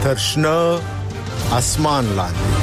ترشنه اسمان لاندې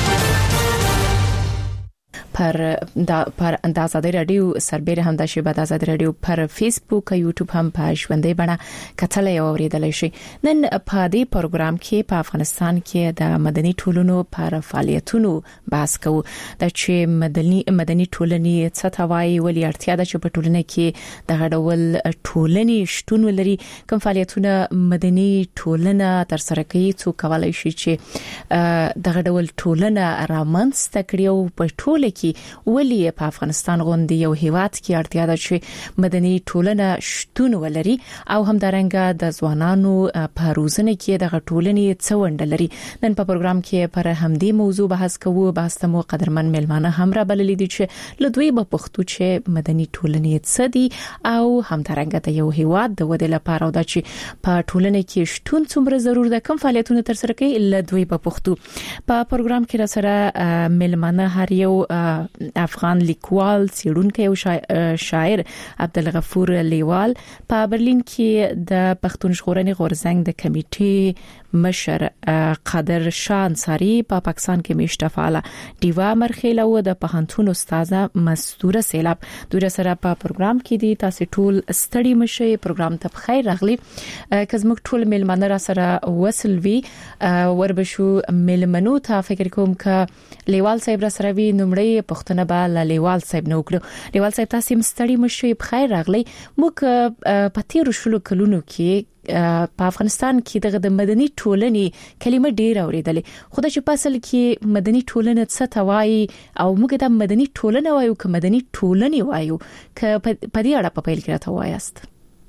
پر د آزادۍ رادیو سربېره هم د شبکې د آزادۍ رادیو پر فیسبوک او یوټیوب هم په ژوندۍ بڼه کتلای او اوریدلای شي. نن په دې پروګرام کې په افغانستان کې د مدني ټولنو پر فعالیتونو بحث کوو. د چې مدني ټولنې څه ته وایي، ولې اړتیا ده چې په ټولنه کې د غړول ټولنې شتون ولري، کوم فعالیتونه مدني ټولنه تر سره کوي، څو کولای شي چې د غړول ټولنه رامنځته کړي او په ټوله کې ولې په افغانستان غوندي یو هیواد کې اړتیا ده چې مدني ټولنه شتون ولري او همدارنګه د ځوانانو په روزنه کې د ټولنې څه ونډه لري. نن په پروګرام کې پر همدې موضوع بحث کوو. بحث ته مو قدرمن ملمانه هم را بللي دي چې لدوی په پښتو چې مدني ټولنې څه دي او همدارنګه د یو هیواد د ودې لپاره او د چې په ټولنه کې شتون څومره ضرور ده، کوم فعالیتونه تر سره کوي لدوی په پښتو. په پروګرام کې را سره ملمانه هر یو افغان لیکوال، څېړونکی او شاعر عبدالغفور لیوال په برلین کې د پښتون ژغورنې غورځنګ د کمیټې مشر قادر شاه انصاری، په پاکستان کې میشته فعاله دیوا مرخیل او د پوهنتون استاده مستوره سیلاب دوی سره په پروګرام کې دي. تاسو ټول ستړي مشئ، پروګرام ته بخیر راغلي. کزموږ ټول ملمنه را سره وصل وی وربشو ملمنو ته فکر کوم ک لیوال صاحب را سره وی نمړی پښتنه به لیوال صاحب نو کړو. لیوال صاحب تاسو مستړي مشئ، بخیر راغلي. موږ په تیر شلو کلونو کې په افغانستان کې د مدني ټولنې کلمه ډیر اوریدلې، خو د اصل کې مدني ټولنه څه ته وایي او موږ د مدني ټولنه وایو که مدني ټولنې وایو، که په دې اړه په پیل کې راته وایاست.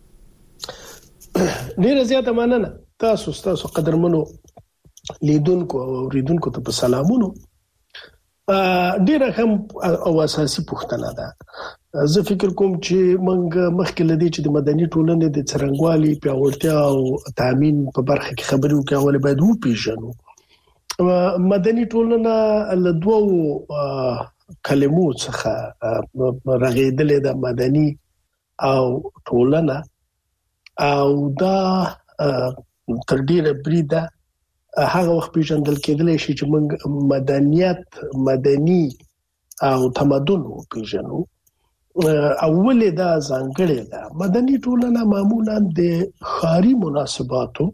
ډیر زیاته مننه. تاسو قدرمنو لیدونکو او اوریدونکو ته په سلامونو. ډیره هم او اساسي پوښتنه ده. زه فکر کوم چې موږ مخکې لدی چې د مدني ټولنې د څرنګوالي پیاوړتیا او تامین په برخه کې خبرې وکړو، ولې باید وپیژنو. مدني ټولنه له دوو کلمو څخه رغېدلې ده، مدني او ټولنه، او دا تر ډیره بریده هغه وخت پیژندل کېدلی شي چې موږ مدنیت، مدني او تمدن پیژنو. اولې دا ځانګړې ده. مدني ټولنه معمولا د ښاري مناسباتو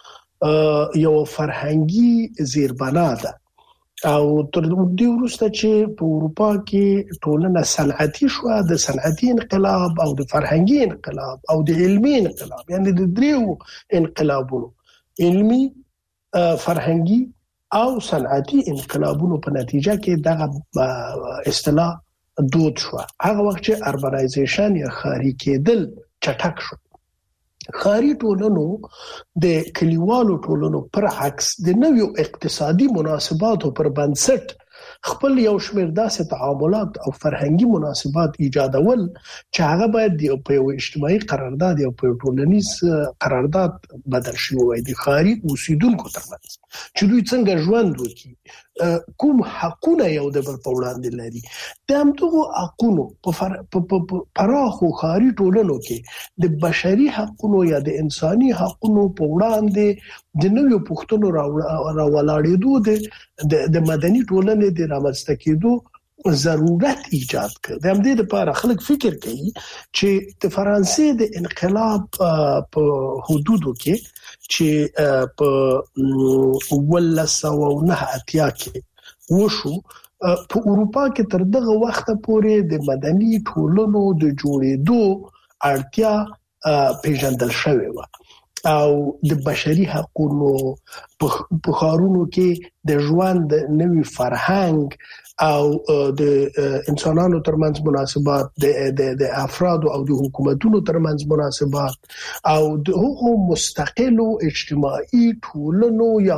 یو فرهنګي زیربنا ده، او تر دې وروسته چې په اروپا کې ټولنه صنعتي شو، د صنعتي انقلاب او د فرهنګي انقلاب او د علمي انقلاب، یعنی د دریو انقلابونو، علمي، فرهنګي او صنعتي انقلابونو په نتیجه کې دغه اصطلاح دود شو. هغه وخت چې اربنایزیشن یا ښاري کېدل چټک شو. ښاري ټولنو د کلیوالو ټولنو پر عکس د نویو اقتصادي مناسباتو پر بنسټ خپل یو شمېر داسې تعاملات او فرهنګي مناسبات ایجادول چې هغه باید په یو اجتماعي قرارداد یا په ټولنیز قرارداد بدل شي وای د ښاري اوسیدونکو ترمنځ، چې دوی څنګه ژوند وکړي، کوم حقونه یو د بل په وړاندې لري. د همدغو حقونو په پراخو ښاري ټولنو کې د بشري حقونو یا د انساني حقونو په وړاندې د نویو پوښتنو راولاړېدو د مدني ټولنې د رامنځته کېدو ضرورت ایجاد کړ. د همدې لپاره خلک فکر کوي چې د فرانسې د انقلاب په حدودو کې چې په 1909 کې وشو، په اروپا کې تر دغه وخت پورې د مدني ټولنو د جوړېدو اړتیا پیژندل شوې و، او د بشري حقوقو په ښارونو کې د ژوند نوي فرهنګ او د انسانانو ترمنځ مناسبات، د افراد او د حکومتونو ترمنځ مناسبات، او د هغو مستقلو اجتماعي ټولنو یا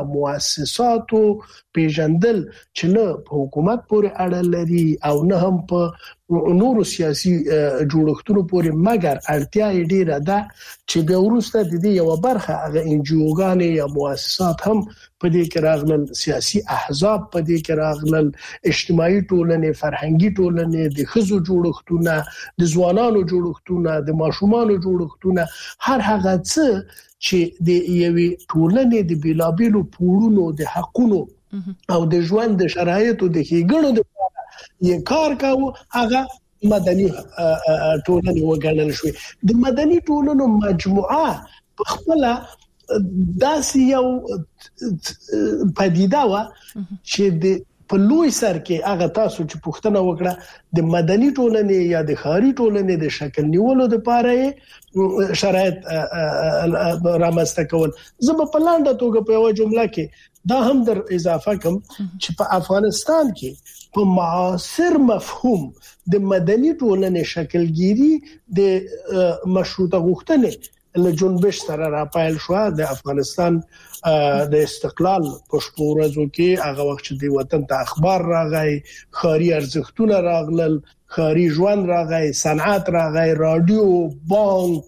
مؤسساتو پیژندل چې نه په حکومت پورې اړه لري او نه هم په نورو سیاسي جوړښتونو پورې، مګر اړتیا یې ډیره ده چې بیا وروسته د دې یو برخه هغه انجیوګانې یا مؤسسات هم په دې کې راغلل، سیاسي احزاب په دې کې راغلل، اجتماعي ټولنې، فرهنګي ټولنې، د ښځو جوړښتونه، د ځوانانو جوړښتونه، د ماشومانو جوړښتونه، هر هغه څه چې د یوې ټولنې د بیلابیلو پوړونو د حقونو او د ژوند د شرایطو د ښېګڼو د یې کار کاوه، هغه مدني ټولنې وګڼل شوې. د مدني ټولنو مجموعه په خپل داسې یو پدیده و چې د په لوی سر کې هغه تاسو چې پوښتنه وکړه د مدني ټولنې یا د ښاري ټولنې د شکل نیولو لپاره شرایط رامنځته کول. زه په لاندې توګه په یو جمله کې دا هم در اضافه کوم چې په افغانستان کې په معاصر مفهوم د مدني ټولنې شکلګيري د مشروطه غوښتنې له جنبش سره راپایل شو. د افغانستان د استقلال په شپورزو کې هغه وخت چې د وطن ته اخبار راغی، خاري ارزښتونه راغلل، خاري ژوند راغی، صنعت راغی، رادیو، بانک،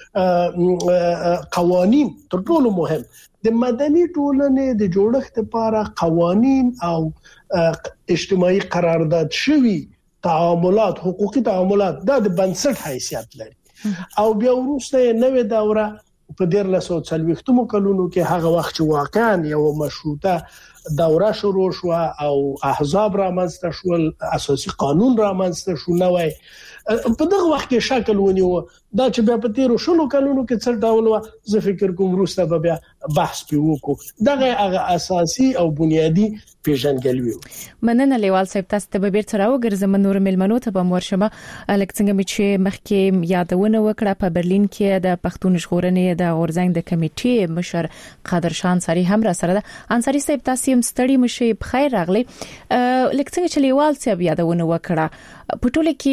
قوانين. تر ټولو مهم د مدني ټولنې د جوړښت لپاره قوانين او اجتماعي قرارداد شوی تعاملات، حقوقي تعاملات د بنسټ حیثیت لري. او بیا وروسته نوې دوره په 1940 کلونو کې هغه وخت چې واقعا یو مشروطه دوره شروع شو او احزاب رامنځته شول، اساسي قانون رامنځته شو، نوې په دغه وخت کې شکل ونیو. دا چې بیا په 13 کلونو کې څه ډول و، زه فکر کوم وروسته بیا بحث پیوکو. دغه هغه اساسي او بنیادی پیژنګلوي. مننه لیوال صاحب، تاسو ته به بیرته راوګرځم. نور ملمنو ته به ورشمه لکه څنګه چې مخکې یادونه وکړه په برلین کې د پښتون ژغورنې د غورځنګ د کمیټې مشر قادر شاه انصاری هم را سره ده. انصاری صاحب تاسو هم ستړي مشي، بخیر راغلی. لکه څنګه چې لیوال صاحب یادونه وکړه په ټوله کې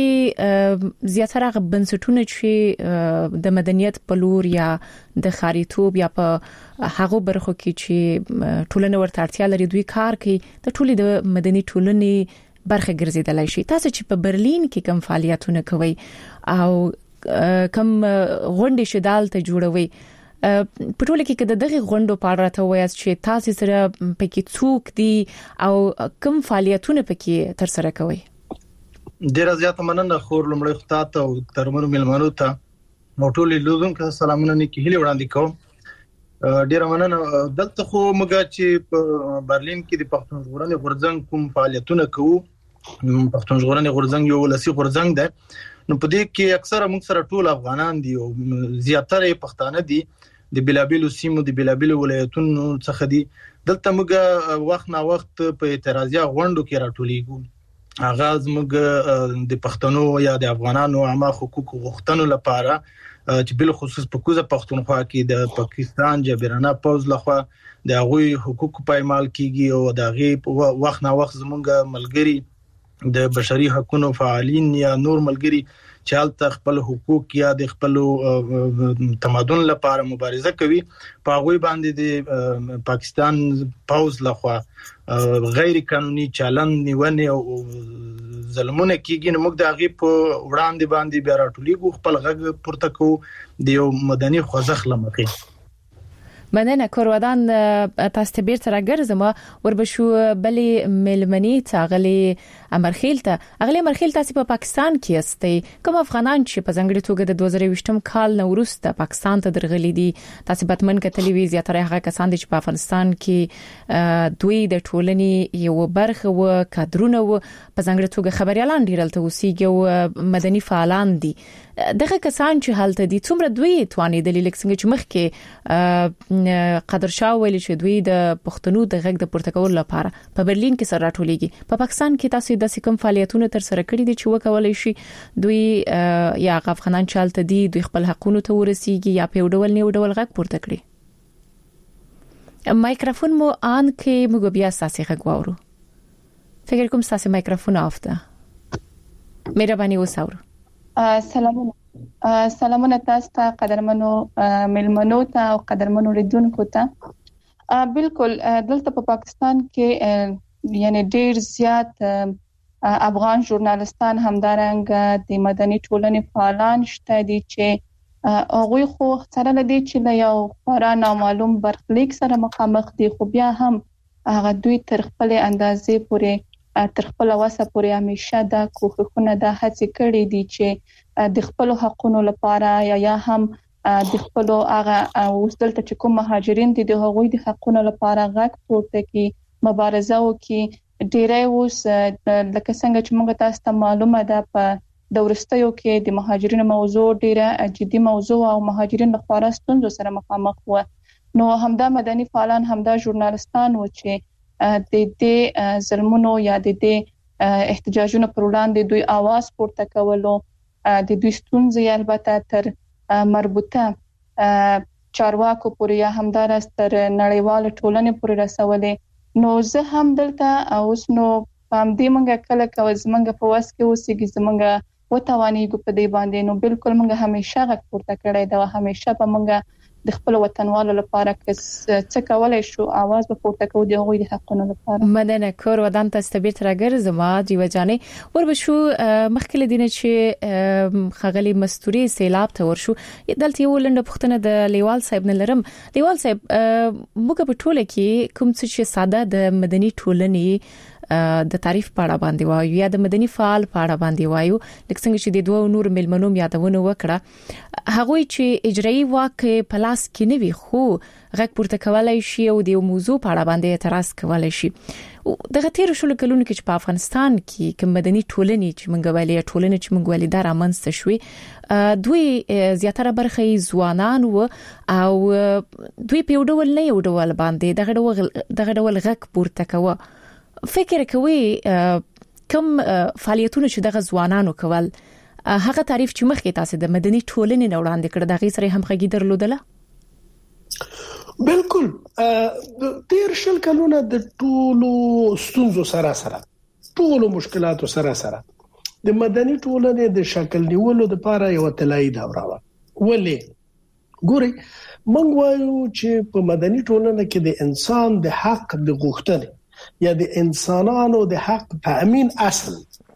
زیاتره بنسټونه چې د مدنیت په لور یا د خاریتوب یا په هغه برخو کې چې ټولنه ورته اړتیا لري دوی کار کوي، د ټولې د مدني ټولنې برخه ګرځیدلای شي. تاسو چې په برلین کې کوم فعالیتونه کوي او کوم غونډې شدال ته جوړوي، په ټوله کې دغه غونډو په اړه راته وایي چې تاسو سره پکې څوک دي او کوم فعالیتونه پکې تر سره کوي؟ ډیر زیات مننه خور لمړی خطاته او ترمنو ملمنو ته موټولې لودونکو سلامونه نیکی هلي وړاندې کوم. ډیر مننه. دلته خو موږ چې په برلین کې د پښتون ژغورنې غورځنګ کوم فعالیتونه کوو، پښتون ژغورنې غورځنګ یو ولسی غورځنګ دی، نو په دې کې اکثره موږ سره ټول افغانان دي او زیاتره پښتانه دي، د بلابلو سیمو د بلابلو ولایتونو څخه دي. دلته موږ وخت نا وخت په اعتراضي غونډو کې راټولېږو. اغاز موږ د پښتنو یا د افغانانو عامه حقوق غوښتنو لپاره چې بل خصوص په کوزه پښتونخوا کې د پاکستان جبرانه پوز لخوا د هغوی حقوق پایمال کیږي او د هغه وخت نا وخت زموږ ملګری د بشري حقوقو فعالین یا نور ملګری چې حالت خپل حقوق یا د خپل تمدن لپاره مبارزه کوي، په هغه باندې د پاکستان پوز لخوا غیر قانوني چلن نیونه او ظلمونه کیږي. نو موږ د هغه په وړاندې باندې بیا راټولېږو، خپل غږ پورته کوو د یو مدني خوځښت لمخې. مننه. کورودان تاسو ته بیرته راګرځم وربشو بلې ملمنی تاغلی امرخیل ته تاسو په پاکستان کې استئ. کوم افغانان چې په ځنګړي توګه د 2020 کال نو وروسته پاکستان ته درغلي دي، تاسو بتمن کې تلویزیون ترې هغه کسان چې په افغانستان کې دوی د ټولنې یو برخه و کادرونه و په ځنګړي توګه خبريالان ډیرلته وسیګو مدني فعالان دي، دغه کسان چې حالت دي څومره دوی توانې د لیک څنګه چې مخ کې قادر شاه ویل چې دوی د پښتنو د غږ د پورته کولو لپاره په برلین کې سره راټولېږي. په پاکستان کې تاسو د کوم فعالیتونه تر سره کړی دي چې وکولای شي دوی یا افغانان چالت دي دوی خپل حقوقو ته ورسیږي یا په ډول نه ډول غږ پورته کړي؟ مایکروفون مو آن کې موږ بیا ساسي غږ واورو. فکر کوم ساسي مایکروفون افته. مهرباني وساورو. سلامونه تاسو ته قدرمنو ملمنو ته او قدرمنو ریدونکو ته. بالکل دلته په پاکستان کې یعنی ډیر زیات افغان ژورنالستان همدارنګ د مدني ټولنې فعالان شته دي چې هغوی خو سره لدی چې له یو خورا نامعلوم برخلیک سره مخامخ دي، خو بیا هم هغه دوی تر خپل اندازې پورې تر خپل وسه پورې همیشه د کوښښونه د هڅې کړې دي چې د خپل حقوقو لپاره یا هم د خپل هغه وسدلته چې کوم مهاجرین دي د هغوی د حقوقو لپاره غږ پورته کوي، مبارزه وکړي. ډیری اوس لکه څنګه چې موږ تاسو ته معلومه ده په دورستیو کې د مهاجرینو موضوع ډیره جدي موضوع او مهاجرین له خورا ستونزو سره مخامخ و. نو همدا مدني فعالان همدا ژورنالستان و چې د دې ظلمونو یا د دې احتجاجونو پر وړاندې دوی आवाज پورته کولو، د دوی ستونزې البته تر مربوطه چارواکو پورې یا همدارس تر نړیوال ټولنې پورې رسولې. نو زه هم دلته اوس نو پام دې منګه کله کوي زمنګ په واس کې اوسېږي زمنګ وتوانیږي په دې باندې. نو بالکل منګه همیشه غږ پورته کړی دا، همیشه په منګه د خپل وطنوالو لپاره څه کولای شو आवाज به پورته کوو د هغوی د حقوقو لپاره. مدنه کور ودان ته استبیر ترګر زما جیو جانې ور بشو مخکله دینه چې خغلی مستوري سیلاب ته ورشو دلته یو لنډه پښتنه د لیوال صاحب نه لرم. لیوال صاحب موږ په ټوله کې کوم څه چې ساده د مدني ټولنې د تعریف په اړه باندې وایو یا د مدني فعال په اړه باندې وایو، لکه څنګه چې د دوه نور ملمنو یادونه وکړه، هغه چې اجرایي واک په لاس کې نه وي خو غږ پورته کولای شي او د موضوع په اړه باندې اعتراض کولای شي. دغه تیر شول کلونه کې چې په افغانستان کې کوم مدني ټولنې چې موږ ویلې ټولنې چې موږ ویلې دا رامنځته شوې، دوی زیاتره برخه ځوانان و او دوی په ډول نه یو ډول باندې دغه ډول غږ پورته کوي. فکر کوي کوم فعالیتونه چې دغه ځوانانو کول هغه تعریف چې مخکې تاسو د مدني ټولنې نه وړاندې کړ دغه سره هم خګي درلودله؟ بالکل تیر شل کلونه د ټولو ستونزو سره ټولو مشکلاتو سره د مدني ټولنې د شکل نیولو لپاره یو طلایی دوره و. ولې ګوري موږ وایو چې په مدني ټولنه کې د انسان د حق د غوښتنې یا د انسانانو د حق تأمین اصل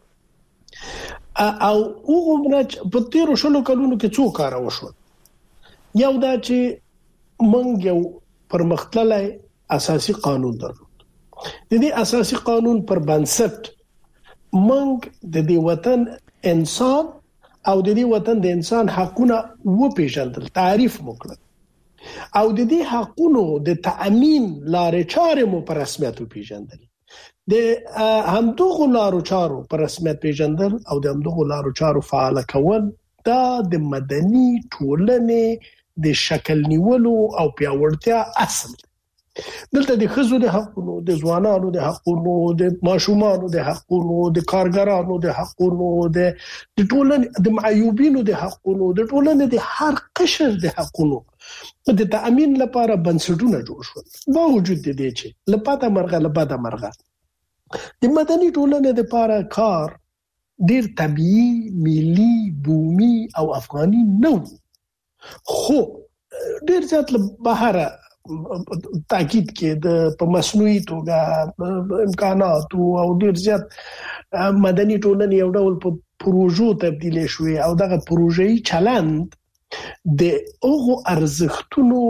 او هغه په تیر شلو کلونو کې څو کار وشو. یو دا چې موږ یو پرمختللی اساسي قانون درلود. د دې اساسي قانون پر بنسټ موږ د دې وطن انسان او د دې وطن د انسان حقونه وپیژندل، تعریف وکړل او د دې حقونو د تأمین لارې چارې مو په رسمیت پیژندل. د همدغه لارو چارو په رسمیت پیژندل او د همدغه لارو چارو فعال کول دا د مدني ټولنې د شکل نیولو او پیاوړتیا اصل. دلته د ښځو د حقونو، د ځوانانو د حقونو، د ماشومانو د حقونو، د کارګرانو د حقونو، د ټولنې د معیوبینو د حقونو، د ټولنې د هر قشر د حقونو د تأمین لپاره بنسټونه جوړ شول. باوجود د دې چې لپاره مرغه د مدني ټولنې لپاره کار ډیر طبيعي، ملي، بومي او افغاني نه و، خو ډیر ځات له بهر تاکید کې د په مصنوعي توګه امکانات او ډیر زیات مدني ټولنې یو ډول په پروژو تبدیل شوې او دغه پروژې چلند د اوغو ارزښتونو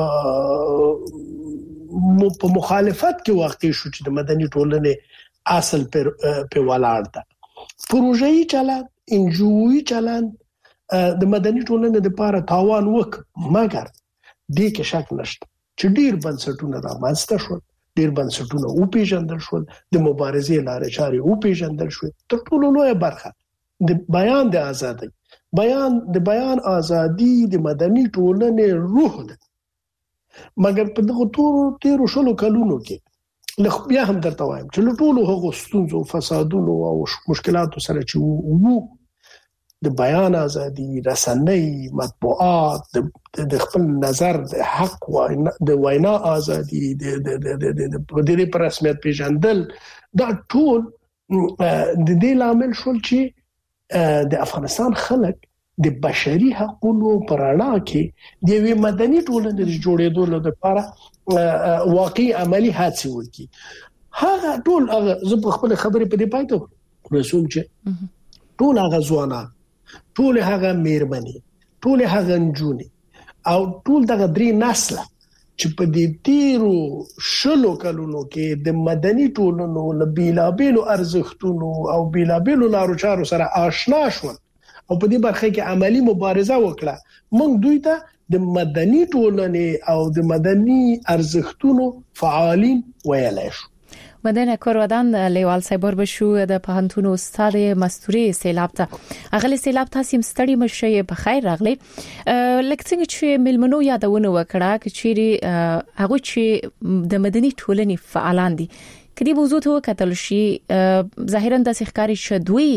په مخالفت کې واقع شو چې د مدني ټولنې اصل پر ولاړ ده. پروژې چلند، انجوي چلند د مدني ټولنې لپاره تاوان وک، مګر دې کې شک نشته چې ډیر بنسټونه رامنځته شول، ډیر بنسټونه او پیژندل شول، د مبارزې لارې چارې او پیژندل شول. تر ټولو لویه برخه د بیان د ازادۍ، د بیان ازادي د مدني ټولنې روح ده. مګر په دغه تیر شلو کلونو کې لخ بیا هم درته وایم چې ټولو هغو ستونزو، فسادونو او مشکلاتو سره چې وو د بیان ازادي، رسنۍ، مطبوعات، د خپل نظر د حق د وینا ازادي، د دې پر رسمیت پیژندل، دا ټول د دې لامل شول چې د افغانستان خلک د بشري حقوقو پر اړه کې د یوې مدني ټولنې د جوړېدو لپاره واقعي عملی هڅې وکړي. هغه ټول زه په خپل خبرې په دې پاتې رسوم چې ټول هغه ځوانان ټول هغه میرمنې ټول هغه نجونې او ټول دغه درې نسل چې په دې تیرو شلو کلونو کې د مدني ټولنو لبیلابلو ارزښتونو او بیلابلو لارو چارو سره آشنا شول او په دې برخه کې عملی مبارزه وکړه موږ دوی ته د مدني ټولنې او د مدني ارزښتونو فعالین ویلای شو. مدنه کورودان لیوال سایبر بشو د پهنتون استاد مستوري سیلاب ته اغلی سیلاب تاسو مستړی مشه په خیر راغلی لکه څنګه چې ملمنو یادونه وکړه چې چیرې هغه چې د مدني ټولنې فعالان دي کدي موضوع ته وکتل شي ظاهرا د ښکاری شدوي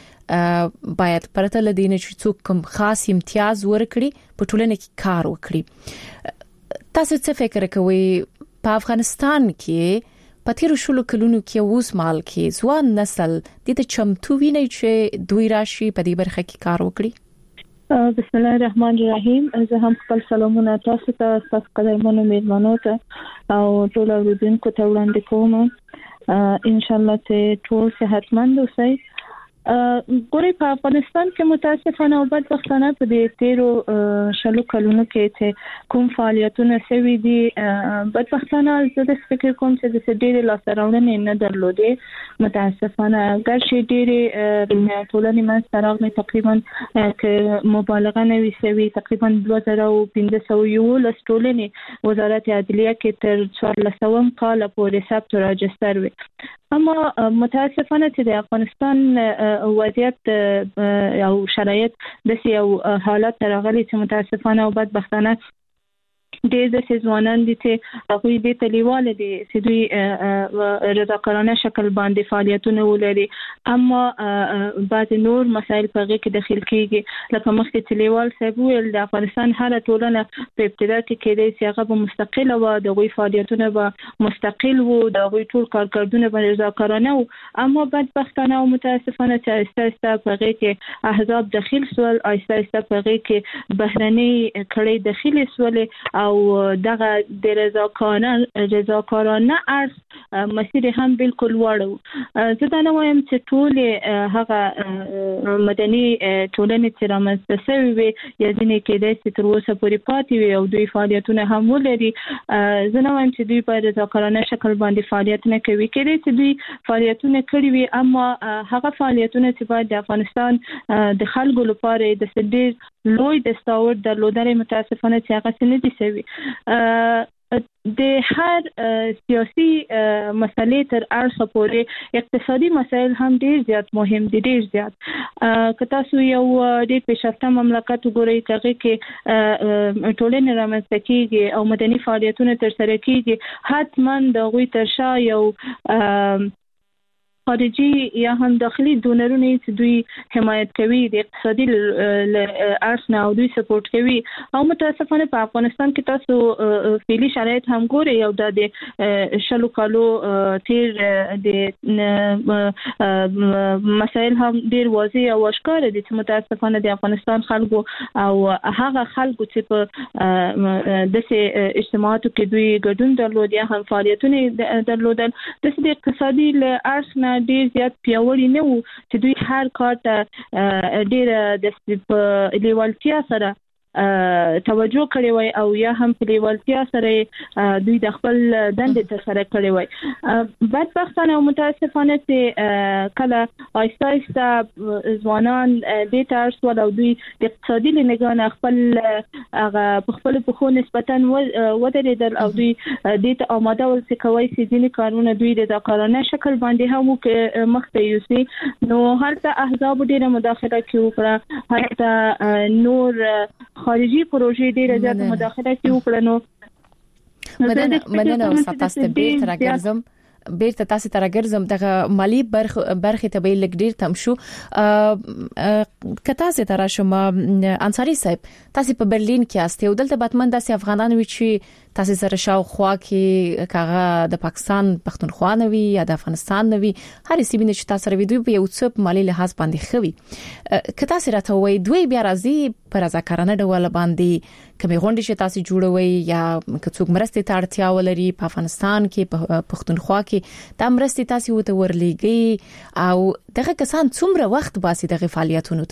باید پرته لدینه چې څوک کوم خاص امتیاز ورکړي په ټولنه کې کار وکړي. تاسو څه فکر کوئ په افغانستان کې پاتیرو شلو کلونو کې اوس مال کې ځوان نسل د ته چمتو ویني چې دوی راشي په دې برخه کې کار وکړي؟ بسم الله الرحمن الرحیم. زه هم خپل سلامونه تاسو ته تاسو قدرمنو میلمنو ته او ټول اوریدونکو ته وړاندې کوم. ان شاء الله ته ټول صحتمند اوسئ. ګوري په افغانستان کې متاسفانه او بدبختانه په دې تیرو شلو کلونو کې چې کوم فعالیتونه سوي دي بدبختانه زه د فکر کوم چې د ډېرې لاسراوړنې نه درلودې متاسفانه ګرشي ډېرې ټولنې من سره تقریبا ک مبالغه نه وي سوي تقریبا 2511 ټولنې وزارت عدلیه کې تر 14 کال پورې ثبت راجستر وي. اما متاسفانه چې د افغانستان وضعیت او شرایط د سیو حالت راغلي چې متاسفانه او بدبختانه ډېر د ځوانان دي چې هغه دې تلیواله دي چې دوی رضاکارانه شکل باندې فعالیتونه ولري اما بعض نور مسایل په هغه کې داخل کیږي لکه مخکې تلیوال صاحب ویل د افغانستان هر ټولنه په ابتدا کې کېدای چې هغه مستقله و د غوي فعالیتونه به مستقل وو د غوي ټول کارکردونه به رضاکارانه وو اما بدبختانه او متاسفانه چې آهسته په هغه کې احزاب داخل سول آهسته په هغه کې بهرني کړي داخلي سول او دغه د رضاکارانه ارث مسیر هم بالکل وړو. زه دا نه وایم چې ټول هغه مدني ټولنې چې رامنځته شوي وي یا ځینې کېدای چې تر اوسه پورې پاتې وي او دوی فعالیتونه هم ولري. زه نه وایم چې دوی په رضاکارانه شکل باندې فعالیت نه کوي کېدای چې دوی فعالیتونه کړي وي اما هغه فعالیتونه چې باید د افغانستان د خلکو لپاره د ډېر لوی دستاورد درلودل متاسفانه چې هغه څه نه دي سوي. د هر سیاسي مسلې تر اړخ پورې اقتصادي مسایل هم ډېر زیات مهم دي ډېر زیات که تاسو یو ډېر پیشرفته مملکت وګورئ چې کې ټولنې رامنځته کیږي او مدني فعالیتونه ترسره کیږي حتما د غوي ترشا یو خارجي یا هم داخلي ډونرونه چې دوی حمایت کوي د اقتصادي ارسنه او دوی سپورټ کوي او متاسفانه په افغانستان کې تاسو فعلی شرایط هم ګوري او د شلو کالو تیر د مسائل هم ډیر واضح او اشکار دي چې متاسفانه د افغانستان خلکو او هغه خلکو چې په دغه اجتماعاتو کې دوی ګډون درلود یا هم فعالیتونه درلودل د اقتصادي ارسنه ډیر زیات پیاوړي نه وو چې دوی هر کار ته ډیر د لیوالتیا سره توجه کړی وای او یا هم په لیوالتیا سره دوی د خپل دندې ترسره کړی وای. بدبختانه او متاسفانه چې کله آیسته ځوانان د تاسو او دوی د اقتصادي لنګان خپل هغه په خپل په نسبتا ودرېدل او دوی د آماده ول چې کوي چې ځینې کارونه دوی د کارانه شکل باندې هم مخته یوسي نو هرته احزاب ډیره مداخله کوي هرته نور خارجي پروژې ډیره زیاته مداخله کوي وکړنو مدنه او تاسو بیرته تاسو ته راګرځم دغه مالی برخه ته به لګ ډیر تم شو کته زه تر شم انصاری صاحب تاسو په برلین کې استه او دلته باتمن د افغانانو چې تاسو سره شاوخوا کې کاغه د پاکستان پښتونخوا نوي یا د افغانستان نوي هر سیمه چې تاسو سره ویډیو په یو څه مالی لحاظ باندې خوي کته سره ته وای دوی بیا راځي پر ځکرانه ډول باندې کمه غونډه چې تاسو جوړوي یا کڅوګ مرستې ته اړتیا ولري په افغانستان کې په پښتونخوا کې د مرستې تاسو ته ورلېږي او دغه کسان څومره وخت باسي دغه فعالیتونو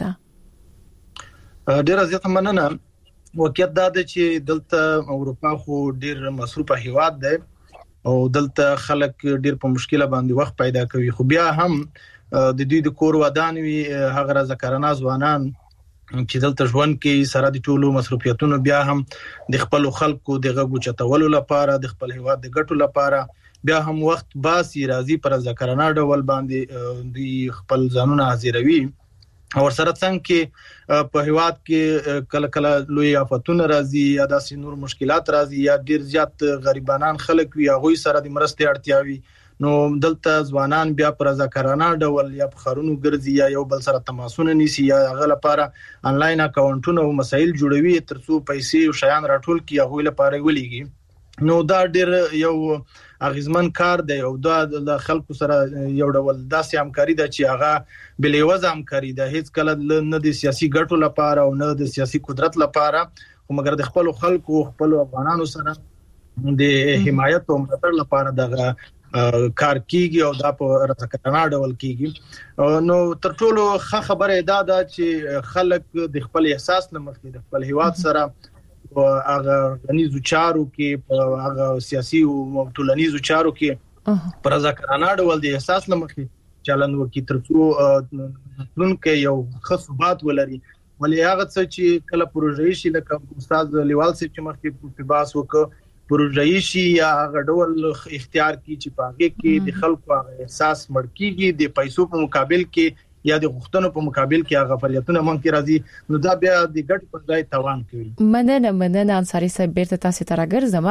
ته ډیر زیات مننه واقعیت دا ده چې دلته اروپا خو ډیر مصروفه هیواد ده او دلته خلک ډیر په مشکله باندې وخت پیدا کوي خو بیا هم د دوی د کور ودان وی هغه ذکرانه ځوانان چې دلته ژوند کوي سره د ټولو مصروفیتونو بیا هم د خپل خلکو د غږ چتولو لپاره د خپل هیواد د ګټو لپاره بیا هم وخت باسي راځي پر ذکرانه ډول باندې د خپل ځانونه حاضروي او سره څنګه کې په هیواد کې کله کله لوی آفتونه راځي یا داسې نور مشکلات راځي یا ډیر زیات غریبانان خلک وي هغه سره د مرستې اړتیا وي نو دلته ځوانان بیا پر ذکرانه ډول یا په خارونو ګرځي یا یو بل سره تماسونه نیسي یا هغه لپاره انلاین اکاونټونه او مسایل جوړوي ترڅو پیسې او شیان راټول کړي هغه لپاره ولېږي نو دا ډیر یو اغیزمن کار دی او دا د خلکو سره یو ډول داسې همکاري ده چې هغه بلېوز همکاري ده هیڅ کله نه د سیاسي ګټو لپاره او نه د سیاسي قدرت لپاره خو مګر د خپل خلکو خپل افغانانو سره د حمایت او ملاتړ لپاره دغه کار کیږي او دا په راتګنه ډول کیږي نو تر ټولو ښه خبره ده چې خلک د خپل احساس لمخې د خپل هیواد سره هغه غنیزو چارو کې په هغه سیاسي او ټولنیزو چارو کې پر ځکرانه ډول د احساس لمخې چلند وکړي ترڅو لونکي یو خصوصات ولري ولې هغه څه چې کله پروژې شي لکه استاد لیوال سي چې مخکې په باس وکړ پروژې شي یا هغه ډول اختیار کی چې پاګه کې د خلکو احساس مړکیږي د پیسو په مقابل کې یا د غوښتنو په مقابل کې هغه فعالیتونه مونږ راځي نو دا بیا د ګټ په ځای توان کوي مننه انصاری صاحب بیرته تاسو ته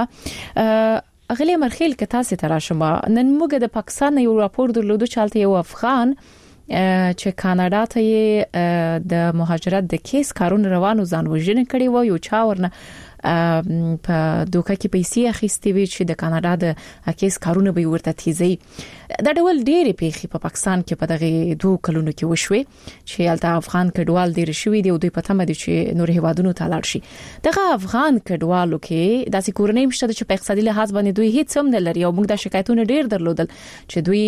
راګرځم اغلی مرخیل که تاسو ته راشم نن موږ د پاکستان یو راپور درلودو چالت یو افغان چې کاناډا ته د مهاجرت د کیس کارون روانو ځان وژنه کړي و یو چا ورنه په دوکه کې پیسې اخیستې وي چې د کاناډا د کیس کارونه به ورته تیزي دا ډول ډېری پیخي په پاکستان کې په دغه 2 کلونو کې وشوي چې الته افغان کډوال ډېر شوي دي او دوی په تمه دي چې نور هیوادونو ته لاړ شي دغه افغان کډوالو کې داسې کورنۍ مشته چې په اقتصادي لحاظ باندې دوی هیڅ هم نه لري او موږ د شکایتونو ډېر درلودل چې دوی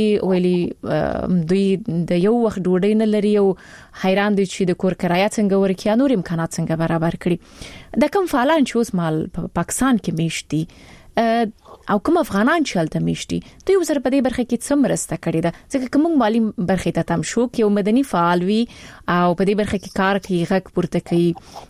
ویلي دوی د یو وخت ډوډۍ نه لري او حیران دي چې د کور کرایه څنګه ورکړي نور امکانات څنګه برابر کړي د کوم فعالان چې اوس مال په پاکستان کې میشتي او کوم افغانان چې هلته میشتي دوی وسره په دې برخه کې څه مرسته کړې ده ځکه کوم مالی برخه ته تم شو کې یو مدني فعال وي او په دې برخه کې کار کوي غږ پورته کوي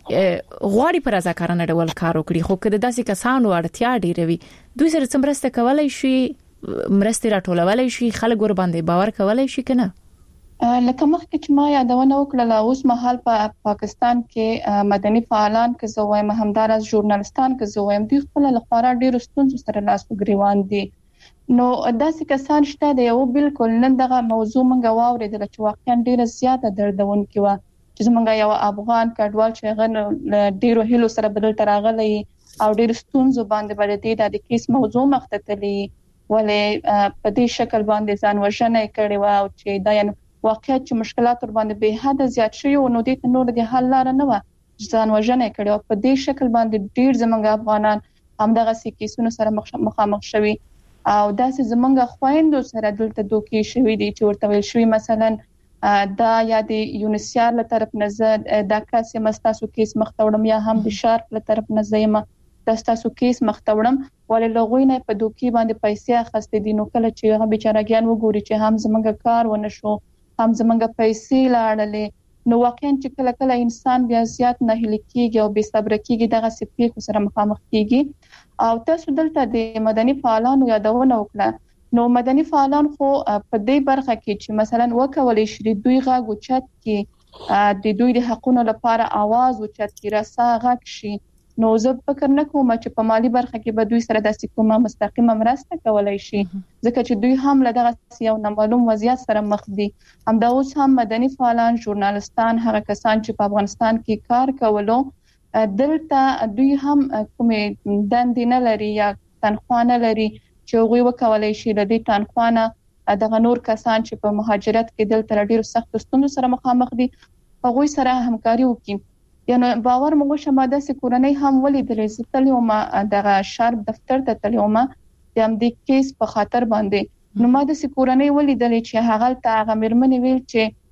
غواړي پر ځکرانه ډول کار وکړي خو کله داسې کسانو اړتیا ډیره وي دوی سره څه مرسته کولای شي مرسته راټولولای شي خلک ور باندې باور کولای شي کنه لکه مخکې چې ما یادونه وکړه اوس مهال په پاکستان کې مدني فعالان که زه وایم همدارس ژورنالستان که زه وایم دوی خپل لخوا ډېر ستونزې سره لاس ګریوان دي نو داسې کسان شته د یو بالکل نن دغه موضوع مونږ واورېدل چې واقعا ډېر زیاته دردونکې و چې زمونږ یو افغان کډوال چې غن ډېر هلو سره بدل تراغلی او ډېر ستونزو باندې باندې د کیس موضوع مختتلی ولې په دې شکل باندې ځان وژنه کړې و او چې دا یعنی واقعیت چې مشکلات ور باندې به حد زیات شي او نو د نور د حل لار نه و ځان وژنه کړي او په دې شکل باندې ډیر زمونږ افغانان همدغه سکیسونو سره مخامخ شوي او داسې زمونږ خويندو سره دلته دوکې شوي دي چې ورته ویل شوی مثلا دا یا د یونیسیار له طرف نظر د کاسې مستاسو کیس مختوړم یا هم د شارپ له طرف نظر د تاسو کیس مختوړم ولې لغوی نه په دوکې باندې پیسې اخستې دي نو کله چې هغه بیچارهګان وګوري چې هم زمونږ کار ونه شو هم زمونږ پیسې لاړلې نو واقعا چې کله کله انسان بیا زیات نه هلي کېږي او بې صبر کېږي دغه سپیکو سره مخامخ کېږي او تاسو دلته د مدني فعالانو یادونه وکړه نو مدني فعالان خو په دې برخه کې چې مثلا وکولای شي دوی غاغو چت کې د دوی د حقونو لپاره आवाज او چت کې راسا غږ شي نو زه فکر نه کوم چې په مالی برخه کې به دوی سره د کومه مستقیمه مرسته کولای شي ځکه چې دوی هم له دغه یو نامعلوم وضعیت سره مخ دي همدا اوس هم مدني فعالان ژورنالستان هغه کسان چې په افغانستان کې کار کولو دلته دوی هم کومې دندې نه لري یا تنخواه نه لري چې هغوی وکولای شي د دې تنخواه دغه نور کسان چې په مهاجرت کې دلته ډېر سخت ستونزو سره مخامخ دي هغوی سره همکاري وکړي. یعنی باور موږ شماده سې کورنۍ هم ولیدلې زتلې او ما دغه شرب دفتر ته تلې او ما د دې کیس په خاطر باندې نو ما د سې کورنۍ ولیدلې چې هغه ته هغه مرمنې ویل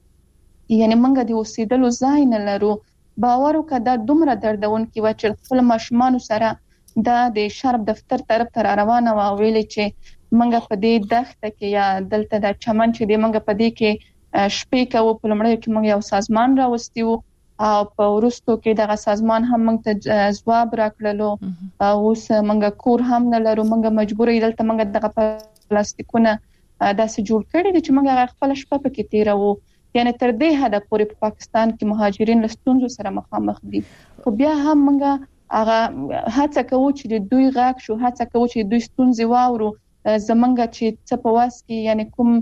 چې یعنی موږ د اوسېدلو ځای نه لرو. باور وکړه دا دومره دردون کې و چې خپل ماشومان سره د شرب دفتر طرف ته روانه و ویلې چې موږ په دې دښته کې یا دلته د چمن چې د موږ په دې کې شپې کوو په لمړی کې موږ یو سازمان راوستي وو او په ورستو کې دغه سازمان هم موږ ته ځواب راکړلو او اوس موږ کور هم نه لرو موږ مجبور یو دلته موږ دغه پلاستیکونه داسې جوړ کړی دي چې موږ خپل شپه پکې تیرو. یعنی تر دې حد پورې په پاکستان کې مهاجرین له ستونزو سره مخامخ دي خو بیا هم موږ هغه هڅه کوو چې د دوی غاښ شو هڅه کوو چې دوی ستونزې واورو زمونږ چې څه په واس کې یعنی کوم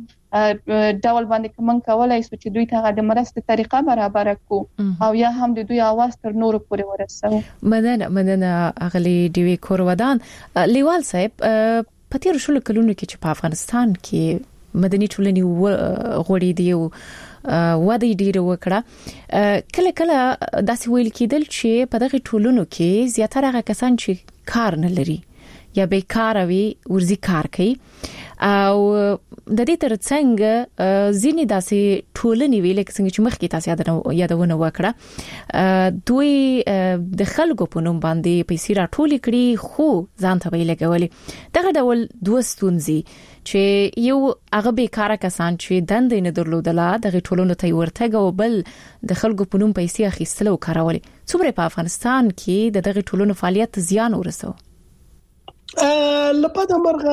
ډول باندې کوم کولای شو چې دوی ته د مرستې طریقه برابر کړو او یا هم د دوی आवाज تر نور پورې ورسوي. مننه اغلی دیوی کورودان. لیوال صاحب په تیر شلو کلونو کې چې په افغانستان کې مدني ټولنې غوړې دی او وادي ډیره وکړه کله کله داسې ویل کېدل چې په دغه ټولنو کې زیاتره هغه کسان چې کار نه لري یا بیکاره وي ورزي کار کوي او د دې ترڅنګ ځینې داسې ټولنې ویل څنګه چې مخکې تاسو یادونه وکړه دوی د خلکو په نوم باندې پیسې راټول کړي خو ځان ته ویل کېولې دغه ډول دوه ستونزې چې یو هغه بیکاره کسان چې دندې نه درلودله دغه ټولنو ته ورتګ او بل د خلکو په نوم پیسې اخیستل او کارول څومره په افغانستان کې دغه ټولنو فعالیت زیان ورسو. لپاره مرغه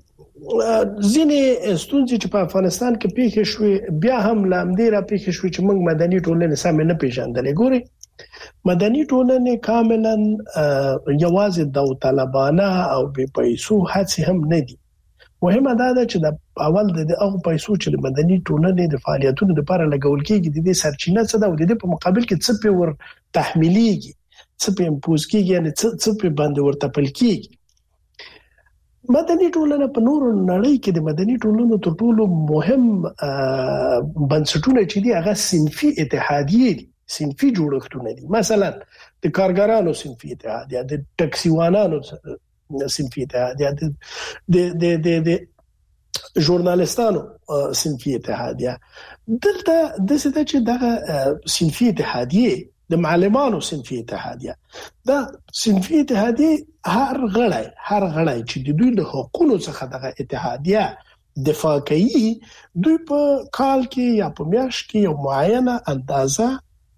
ځینې ستونزې چې په افغانستان کې پیښې شوې بیا هم لامدې را پیښې شوې چې موږ مدني ټولنې سم نه پیژندلې. ګوري مدني ټولنې کاملا یوازې داوطلبانه او بې پیسو هڅې هم نه دي. مهمه ده چې د اول د هغه پیسو چې د مدني ټولنې د فعالیتونو لپاره لګول کېږي د دې سرچینه څه ده او د دې په مقابل کې څه په ور تحمیليږي څه په امپوز کېږي یعنی څه په باندې ورته پل کېږي. مدني ټولنه په نورو نړۍ کې د مدني ټولنو تر ټولو مهم بنسټونه چې دي هغه صنفي اتحادیې دي صنفي جوړښتونه دي. مثلا د کارګرانو صنفي اتحادیه د ټکسیوانانو صنفي اتحادیه د ژورنالستانو صنفي اتحادیه دلته د څه چې دغه صنفي اتحادیه د معلمانو صنفي اتحادیه دا صنفي اتحادیه هر غړی چې د دوی د حقوقو څخه دغه اتحادیه دفاع کوي دوی په کال کې یا په میاشت کې یو معینه اندازه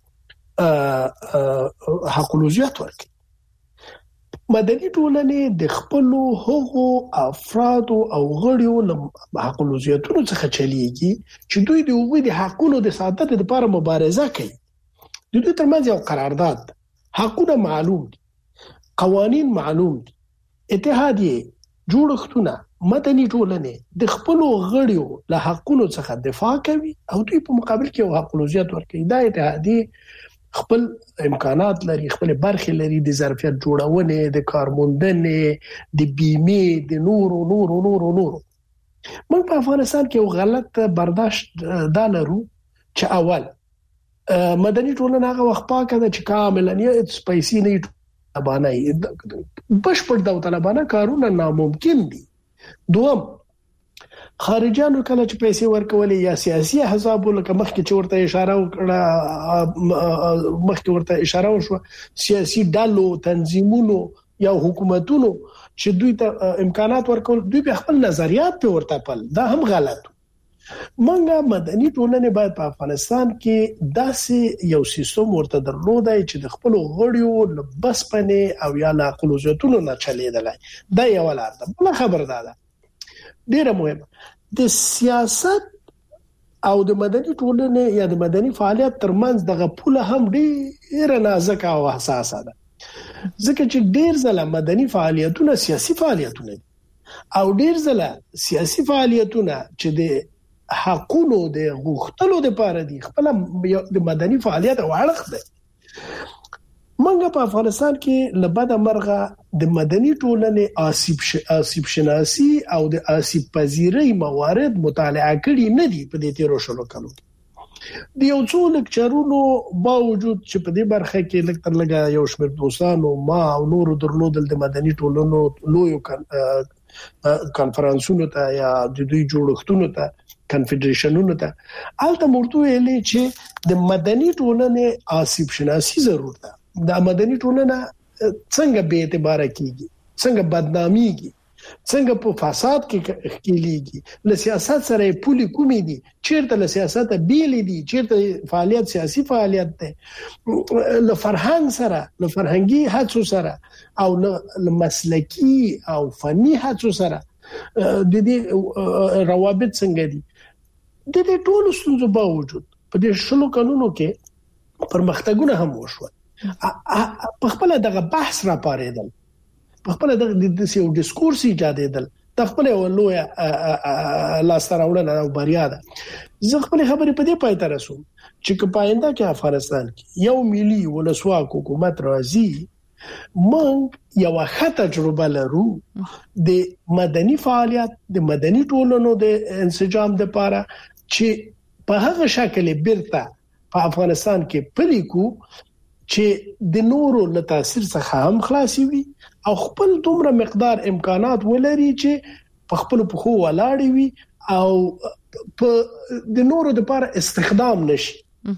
حقوقیت ورکړي. مدني ټولنې د خپل حقوق افراد او غړیو له حقوقیتونو څخه چلیږي چې دوی د هغوی د حقوقو د ساتنې لپاره مبارزه کوي. د دوی ترمنځ یو قرارداد حقونه معلوم دي قوانين معلوم دي اتحادیه جوړښتونه مدني ټولنې د خپل غړیو له حقوقو څخه دفاع کوي او دوی په مقابل کې یو حقوقیت ورکوي. دا اتحادیه خپل امکانات لري خپل برخه لري د ظرفیت جوړونې د کارموندنې د بیمه د نورو. موږ په افغانستان کې یو غلط برداشت دا لرو چې اول مدني ټولنه هغه وخت پاکه ده چې کاملا یې سپیسي نه طالبانه بشپړ داوطلبانه کارونه ناممکن دي. دوم خارجانو کله چې پیسې ورکولې یا سیاسي احزاب لکه مخکې چې ورته اشاره وشو سیاسي ډلو تنظیمونو یا حکومتونو چې دوی ته امکانات ورکول دوی په خپل نظریات په ورته پل دا هم غلط. منګه مدني ټولنې باید په افغانستان کې داسې یو سیستم ورته درلودای چې د خپل غړیو بس پنه او یا لا خلوزتونو نه چلیدلای. دا یو لار ده. بل خبر ده ډیره مهمه د سیاست او د مدني ټولنې یا د مدني فعالیت ترمنځ دغه پوله هم ډیره نازک او حساسه ده ځکه چې ډیر ځله مدني فعالیتونه سیاسي فعالیتونه او ډیر ځله سیاسي فعالیتونه چې د حقوقو د غوښتلو لپاره دي خپل د مدني فعالیت او اړخ ده. منګه په افغانستان کې لبد مرغه د مدني ټولنې آسیب شناسي او د آسیب پذیری موارد مطالعه کړي نه دي په دې تیرو شلو کلو د یو څو لیکچرونو باوجود چې په دې برخه کې لکتر لګا یو شمېر دوستانو ما او نورو درلودل د مدني ټولنو لویو کانفرنسونو ته یا د دوی جوړښتونو ته کنفدریشنونو ته الته مرتو ویلې چې د مدني ټولنې آسیب شناسي ضرورت ده د مدني ټولنه څنګه به اعتبار کیږي څنګه بدناميږي څنګه په فساد کې کېږي له سیاست سره پولي کومې دي چیرته له سیاست بیل دي چیرته فعالیت سیاسي فعالیت ده له فرهنګ سره له فرهنګي هڅو سره او له مسلکی او فني هڅو سره د دې روابط څنګه دي د دې ټولو ستونزو باوجود په دې شلو قانونو کې پرمختګونه هم وشول په خپل دغه بحث را پاریدل په خپل د سیو ډیسکورس ایجادېدل د خپل ولویا لاستراوړنه او بریا ده زه خپل خبرې په دې پای ته رسوم چې په آینده کې افغانستان کې یو ملي ولسواک حکومت راځي موږ یو ښه تجربه لرو د مدني فعالیت د مدني ټولنو د انسجام لپاره چې په هغه شکل بیرته په افغانستان کې پلیکو چې د نورو له تاثیر څخه هم خلاصي وي او خپل دومره مقدار امکانات ولري چې په خپل پخو ولاړ وي او په د نورو لپاره استخدام نشي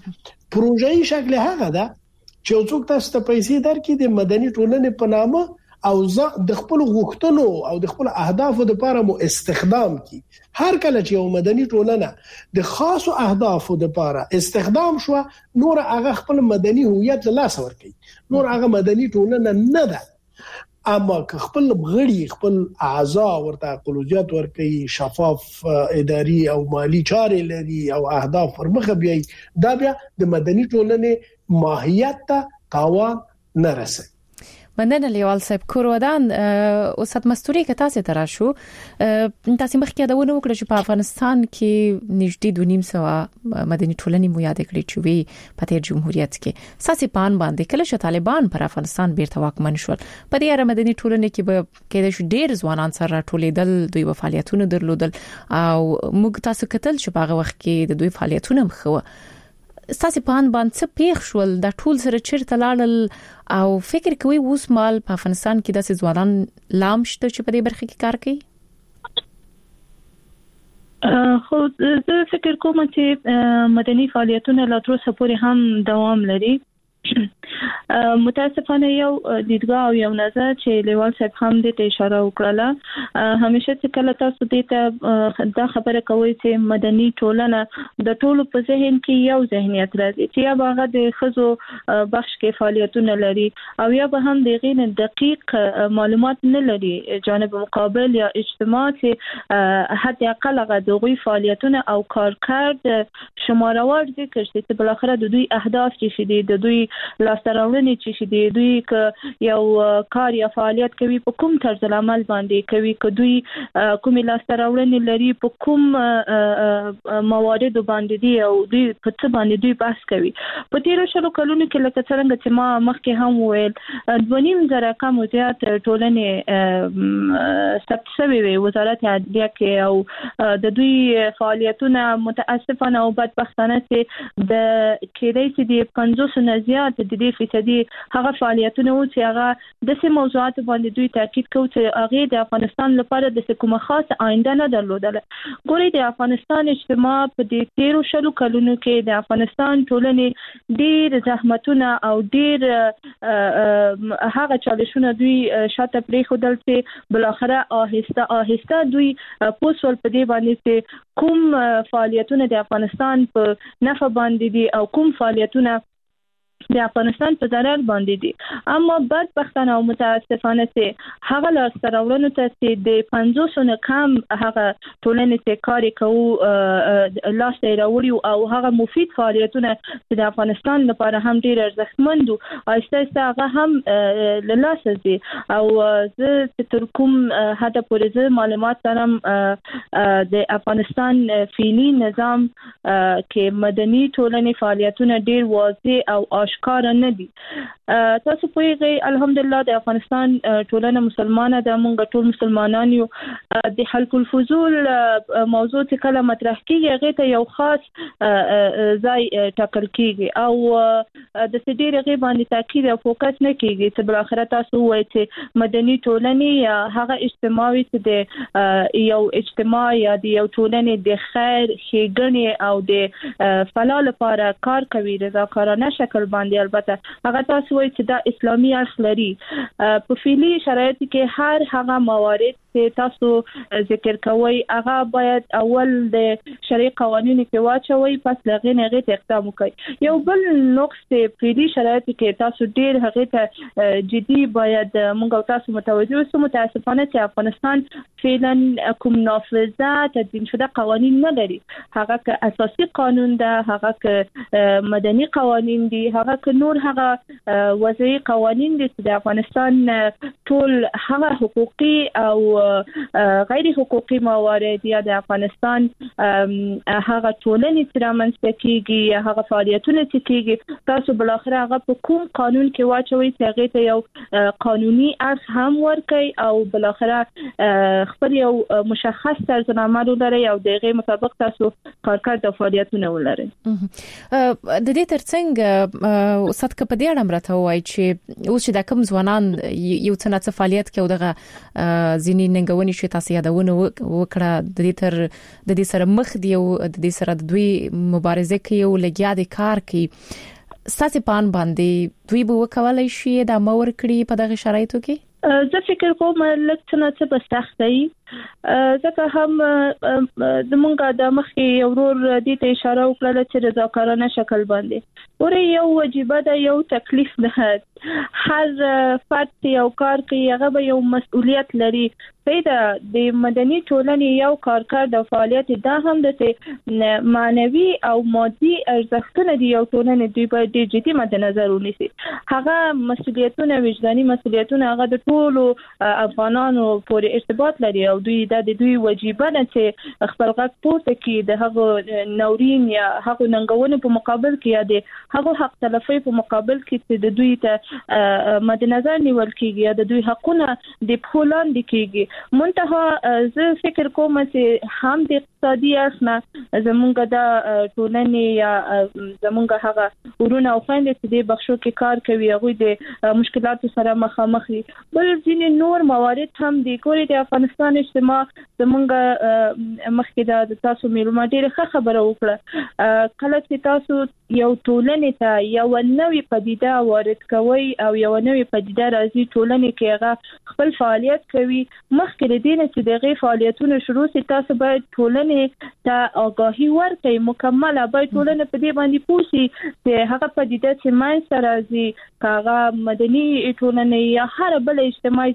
پروژې شکل هغه ده چې څوک تاسو ته پیسې درکې د مدني ټولنې په نامه او د خپل غوښتنو او د خپل اهدافو لپاره مو استخدام کی هر کله چې یو مدني ټولنه د خاصو اهدافو لپاره استخدام شو نور هغه خپل مدني هویت له لاس ورکړي نور هغه مدني ټولنه نه ده اما که خپل غړي خپل اعضاء ورته اقلوجات ورکړي شفاف اداري او مالی چارې لري او اهداف ورمخه بیا دا بیا د مدني ټولنې ماهیت ته تاوان نه رسي مننه لیوال صاحب کورودان اوسات مستوري که تاسو ترا شو تاسو مخکې دا ونه وکړه چې په افغانستان کې نږدې 2.5 مدني ټولنې مو یاد کړی چې وی په تیر جمهوریت کې ساسي پان باندې کله چې طالبان پر افغانستان بیرته واکمن شول په دې اړه مدني ټولنې کې به کېد شو ډیر ځوانان سره ټولېدل دوی په فعالیتونو درلودل او موږ تاسو کتل چې په هغه وخت کې د دوی فعالیتونه مخه ستاسو په ان باندې څه پیښ شول د ټول سره چیرته لاړل او فکر کوي اوس مال په افغانستان کې د ځوانان لام شته چې په دې برخه کې کار کوي خو زه فکر کوم چې مدني فعالیتونه لا تر اوسه پورې هم دوام لري متاسفانه یو دیدګاه او یو نظر چې لیوال صاحب هم دې اشاره وکړه همیشه چې کله تاسو دې ته دا خبره کوي چې مدني ټولنه د ټولو په ذهن کې یو ذهنیت راځي چې یا هغه د خزو بخش کې فعالیتونه لري او یا به هم د غیر دقیق معلومات نه لري جانب مقابل یا اجتماع چې حتی اقل هغه دغوی فعالیتونه او کارکرد شمارور ذکر شي چې بل اخر د دوی اهداف چې دي د دوی لاستراوړنې چې دي دوی ک یو کار یا فعالیت کوي په کوم طرز العمل باندې کوي ک دوی کوم لاستراوړنې لري په کوم موارد باندې دي او دوی په څه باندې دوی بحث کوي په تیر شلو کلونو کې لکه څنګه چې ما مخکې هم ویل 2.5 کم زیات ټولنې ثبت شوی وي وزارت عدلیه کې او د دوی فعالیتونه متاسفانه او بدبختانه چې د کېدای شي د 50 نه زیات د دې فیصدي هغه فعالیتونه و چې هغه د سیمه موضوعات باندې دوی تاکید کوي چې هغه د افغانستان لپاره د کومه خاصه آینده نه درلودله ګوري د افغانستان اجتماع په دې 13 شلو کلونو کې د افغانستان ټولنې ډېر زحمتونه او ډېر هغه چالشونه دوی شاته پریښودل چې بل اخره آهسته دوی پوسول په دې باندې چې کوم فعالیتونه د افغانستان په نفع باندې دي او کوم فعالیتونه د افغانستان په ضرر باندې دي اما بدبختانه او متاسفانه چې هغه لاستراوړنو ته چې د 500 نه کم هغه ټولنې چې کار کوي لاس راوړي او هغه مفید فعالیتونه چې د افغانستان لپاره هم ډیر ارزښتمند او اساسه هغه هم لاس دي او زه تر کوم هدا پورې معلومات لرم د افغانستان فعلی نظام کې مدني ټولنې فعالیتونه ډیر واضح او اشکار نه دي. تاسو پوهیږئ الحمدلله د افغانستان ټولنه مسلمانه ده، موږ ټول مسلمانان یو. د حلق الفضول موضوع چې کله مطرح کیږي هغه ته یو خاص ځای ټاکل کیږي او د سړي رغي باندې تاکید او فوکس نه کیږي چې بل اخر تاسو وایي چې مدني ټولنې هغه اجتماعي چې د یو اجتماع یا د یو ټولنې د خیر ښېګڼې او د فلاح لپاره کار کوي رضاکارانه شکل باندې. البته هغه تاسو وایي چې دا اسلامي اصل لري. په فعلي شرایطو کې هر هغه موارد چې تاسو ذکر کوئ هغه باید اول د شرعي قوانینو کې واچوي، پس لغې نه غي اقدام وکړي. یو بل نقص په فعلي شرایطو کې تاسو ډیر هغه ته جدي باید موږ تاسو متوجه اوسو. متاسفانه چې افغانستان فعلا کوم نافذه تدوین شده قوانین نه لري. هغه که اساسي قانون ده، هغه که مدني قوانین دي، هغه که نور هغه وضعي قوانین دي چې د افغانستان ټول هغه حقوقي او غیر حقوقي موارد یا د افغانستان هغه ټولنې چې رامنځته کیږي یا هغه فعالیتونه چې کیږي تاسو بل اخر هغه په کوم قانون کې واچوي چې هغه ته یو قانوني اصل هم ورکړي او بل اخر خپل یو مشخص طرزنامه ولري او دغه مطابق تاسو کارکړ د فعالیتونه ولري. د دې ترڅنګ استاد که په دې اړه مرته وایي چې اوس چې د کوم ځوانان یو څه فعالیت کوي دغه ځینې ننګونې چې تاسو یادونه وکړه د دې سره مخ دی او د دې سره د دوی مبارزه کوي او لګیا دي کار کوي. ستاسو پان باندې دوی به وکولای شي د امور کړی په دغه شرایطو کې؟ زه فکر کوم لکه څنګه په سخت دی ځکه هم د مونږه د مخې ورور دې ته اشاره وکړه چې رضاکارانه شکل باندې ورې یو واجب ده، یو تکلیف ده. هر فرد یو کار کوي هغه به یو مسؤلیت لري. پیدا د مدني ټولنې یو کارکړ د فعالیت دا هم د معنوي او مادي ارزښتونه دی یو ټولنې دوی په دې جدي مد نظر ونیسي. هغه مسؤلیتونه وجداني مسؤلیتونه هغه د ټولو افغانانو پورې ارتباط لري او دوی د دوی واجب نه چې خپل غږ پورته کړي د هغه نورین یا هغه ننګونو په مقابل کې یا د هغه حق تلفي په مقابل کې چې د دوی ته مد نظر نیول کیږي یا د دوی حقونه د پولان د کیږي. منتها زه فکر کوم چې هم د اقتصادي اصله زمونږ د ټولنې یا زمونږ هغه ورونه او خويندې چې د بخښو کې کار کوي هغه د مشکلاتو سره مخامخ دي. بل ځینې نور موارد هم د کوري د افغانستان اجتماع زمونږ مخکې د تاسو معلومات ډېر خبره وکړه. کله چې تاسو یو ټولنې ته یو نوې پدیده وارد کوي او یو نوې پدیده راځي ټولنې کې هغه خپل فعالیت کوي مخکې د دې چې دغه فعالیتونه شروع سي تاسو باید ټولنې ته آگاهي ورکړئ مکمله باید ټولنه په دې باندې پوښي چې هغه پدیده چې مای سره راځي کاغه مدني ټولنه یا هر بل اجتماعي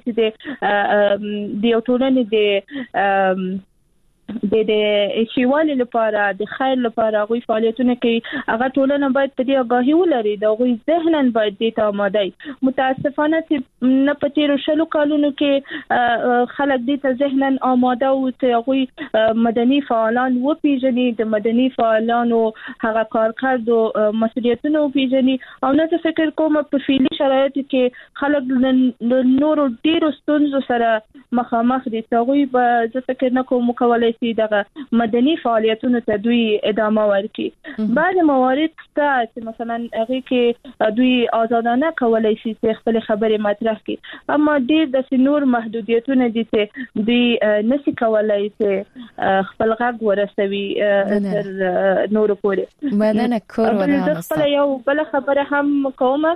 چې د یو ټولنې د شیوالي لپاره د خیر لپاره غوي فعالیتونه کوي هغه ټولنه باید په دې آگاهي ولري دا غوي ذهنن باید دې ته آماده. متاسفانه چې نه پټیرو شلو کالونو کې خلک دې ته ذهنن آماده او چې غوي مدني فعالان و پیژني د مدني فعالانو هغه کارکړو مسؤلیتونه و پیژني او نه فکر کوم په فعلي شرایطو کې خلک د نورو ډیرو ستونزو سره مخامخ دي. غوي به زه فکر نه کوم کولای دغه مدني فعالیتونو ته دوی ادامه ورکړي. بعض موارد چې مثلا هغه کې دوی آزادانه کولای شي چې خپل خبرې مطرح کړي اما ډېر د نور محدودیتونه دي چې دوی نشي کولای چې خپل غږ ورسوي تر نور پورې. مننه کور ودان خپل یو بل خبره هم کوم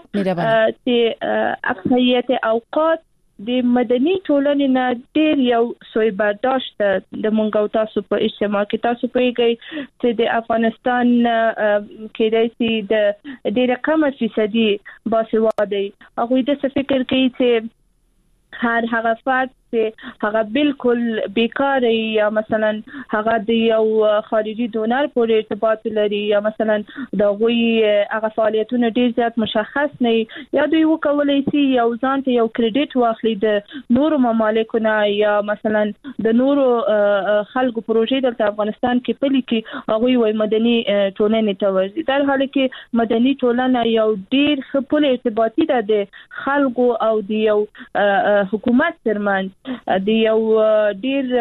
چې اکثریت اوقات د مدني ټولنې نه ډېر یو سوی برداشت د مونږ او تاسو په اجتماع کې تاسو پیږئ چې د افغانستان کې د ډېر کم فیصدي باسوادي هغه د فکر کوي چې هر هغه فرد چې هغه بالکل بیکار یا مثلا هغه د یو خارجي ډونر پورې ارتباط لري یا مثلا د غوي هغه فعالیتونه ډیر زیات مشخص نه یا دوی وکولای شي یو ځان ته یو کریډټ واخلي د نورو ممالکو نه یا مثلا د نورو خلکو پروژې د افغانستان کې پلي کې هغه وي مدني ټولنې ته ورځي در حال کې مدني ټولنه یو ډیر خپل ارتباطي ده د خلکو او د یو حکومت ترمنځ د یو ډیر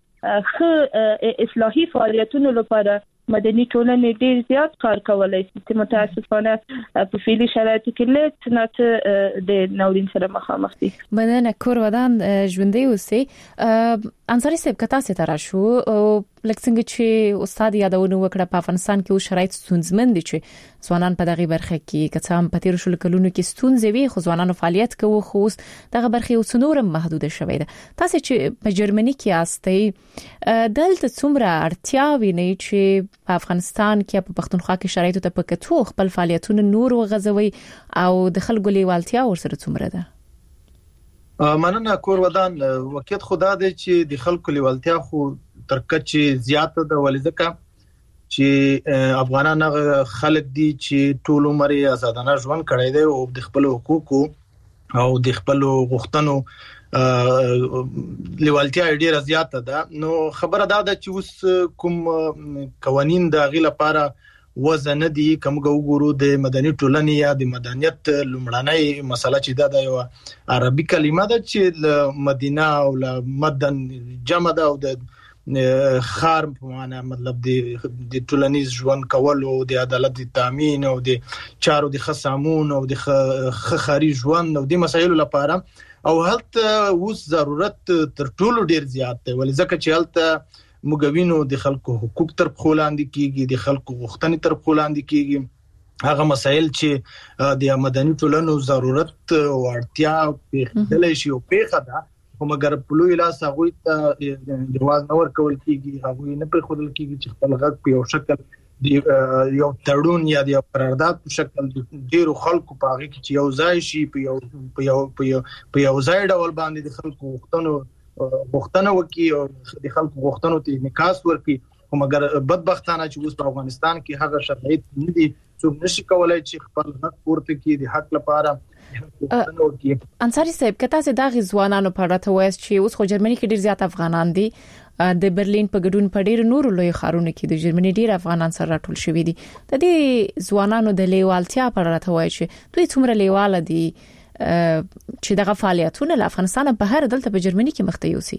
اصلاحي فعالیتونو لپاره مدني ټولنې ډیر زیات کار کولای شي چې متاسفانه په فعلي شرایطو کې لږ نه د ناورین سره مخامخ دي. مننه کور ودان ژوندۍ اوسې. انصاري صاحب کتا ستاره شو لکه څنګه چې استاد یادونه وکړه په افغانستان کې شرایط ستونزمن دي چې ځوانان په دغه برخه کې کڅ هم په تیر شل کلونو کې ستونزې وي خو ځوانانو فعالیت کوي خو دغه برخه یو څنور محدود شوې ده. تاسو چې په جرمني کې یاستئ دلته څومره اړتیا ویني چې په افغانستان کې په پښتونخوا کې شرایط ته پکتو خپل فعالیتونه نور وغځوي او د خلکو لیوالتیا ورسره څومره ده؟ مننه کور ودان وکیت خدا دې چې د خلکو لیوالتیا خو ترکه زیاته ده ولې ځکه چې افغانان خلک دي چې ټول عمر آزادانه ژوند کړی دی او د خپل حقوقو او د خپل غوښتنو لیوالتیا ډیره زیاته ده. نو خبره ده چې اوس کوم قوانين د غیله لپاره وزن دي کومه وګورو د مدني ټولنې یا د مدنیت لومړنۍ مسله چې د یو عربي کلمه ده چې مدینه او مدن جمع ده او د خار په معنا مطلب د ټولنیز ژوند کول او د عدالت تامین او د چارو د خصامون او د خاري ژوند او د مسایلو لپاره او هلته اوس ضرورت تر ټولو ډیر زیات دی ولې ځکه چې هلته مګوینو د خلکو حقوق تر خلاندې کیږي د خلکو غوښتنې تر خلاندې کیږي هغه مسایل چې د مدني ټولنو ضرورت او اړتیا په دلې شی او په خدا همغه په لوی لاس هغه ته جواز نور کول کیږي هغه نه پر خودل کیږي چې خپل غږ په یو شکل دی یو تړون یا د قرارداد په شکل ډیرو خلکو په هغه کې چې یو ځای شي په یو ځای ډول باندې د خلکو غوښتنه وکي او د خلکو غوښتنو ته انعکاس ورکړي همغه بدبختانه چې اوس په افغانستان کې هغه شرایط نه دي څوک نشي کولای چې خپل حق پورته کړي د حق لپاره. انصاري صاحب کته چې دا غزوانانو په اړه ته وایي چې اوس خو جرمني کې ډیر زیات افغانان دي د برلین په ګډون په ډیر نورو لوی ښارونو کې د جرمني ډیر افغانان سره راټول شوي دي. د دې ځوانانو د لیوالتیا په اړه ته وایي چې دوی څومره لیواله دي چې دغه فعالیتونه له افغانستان بهر دلته په جرمني کې مخته یوسي؟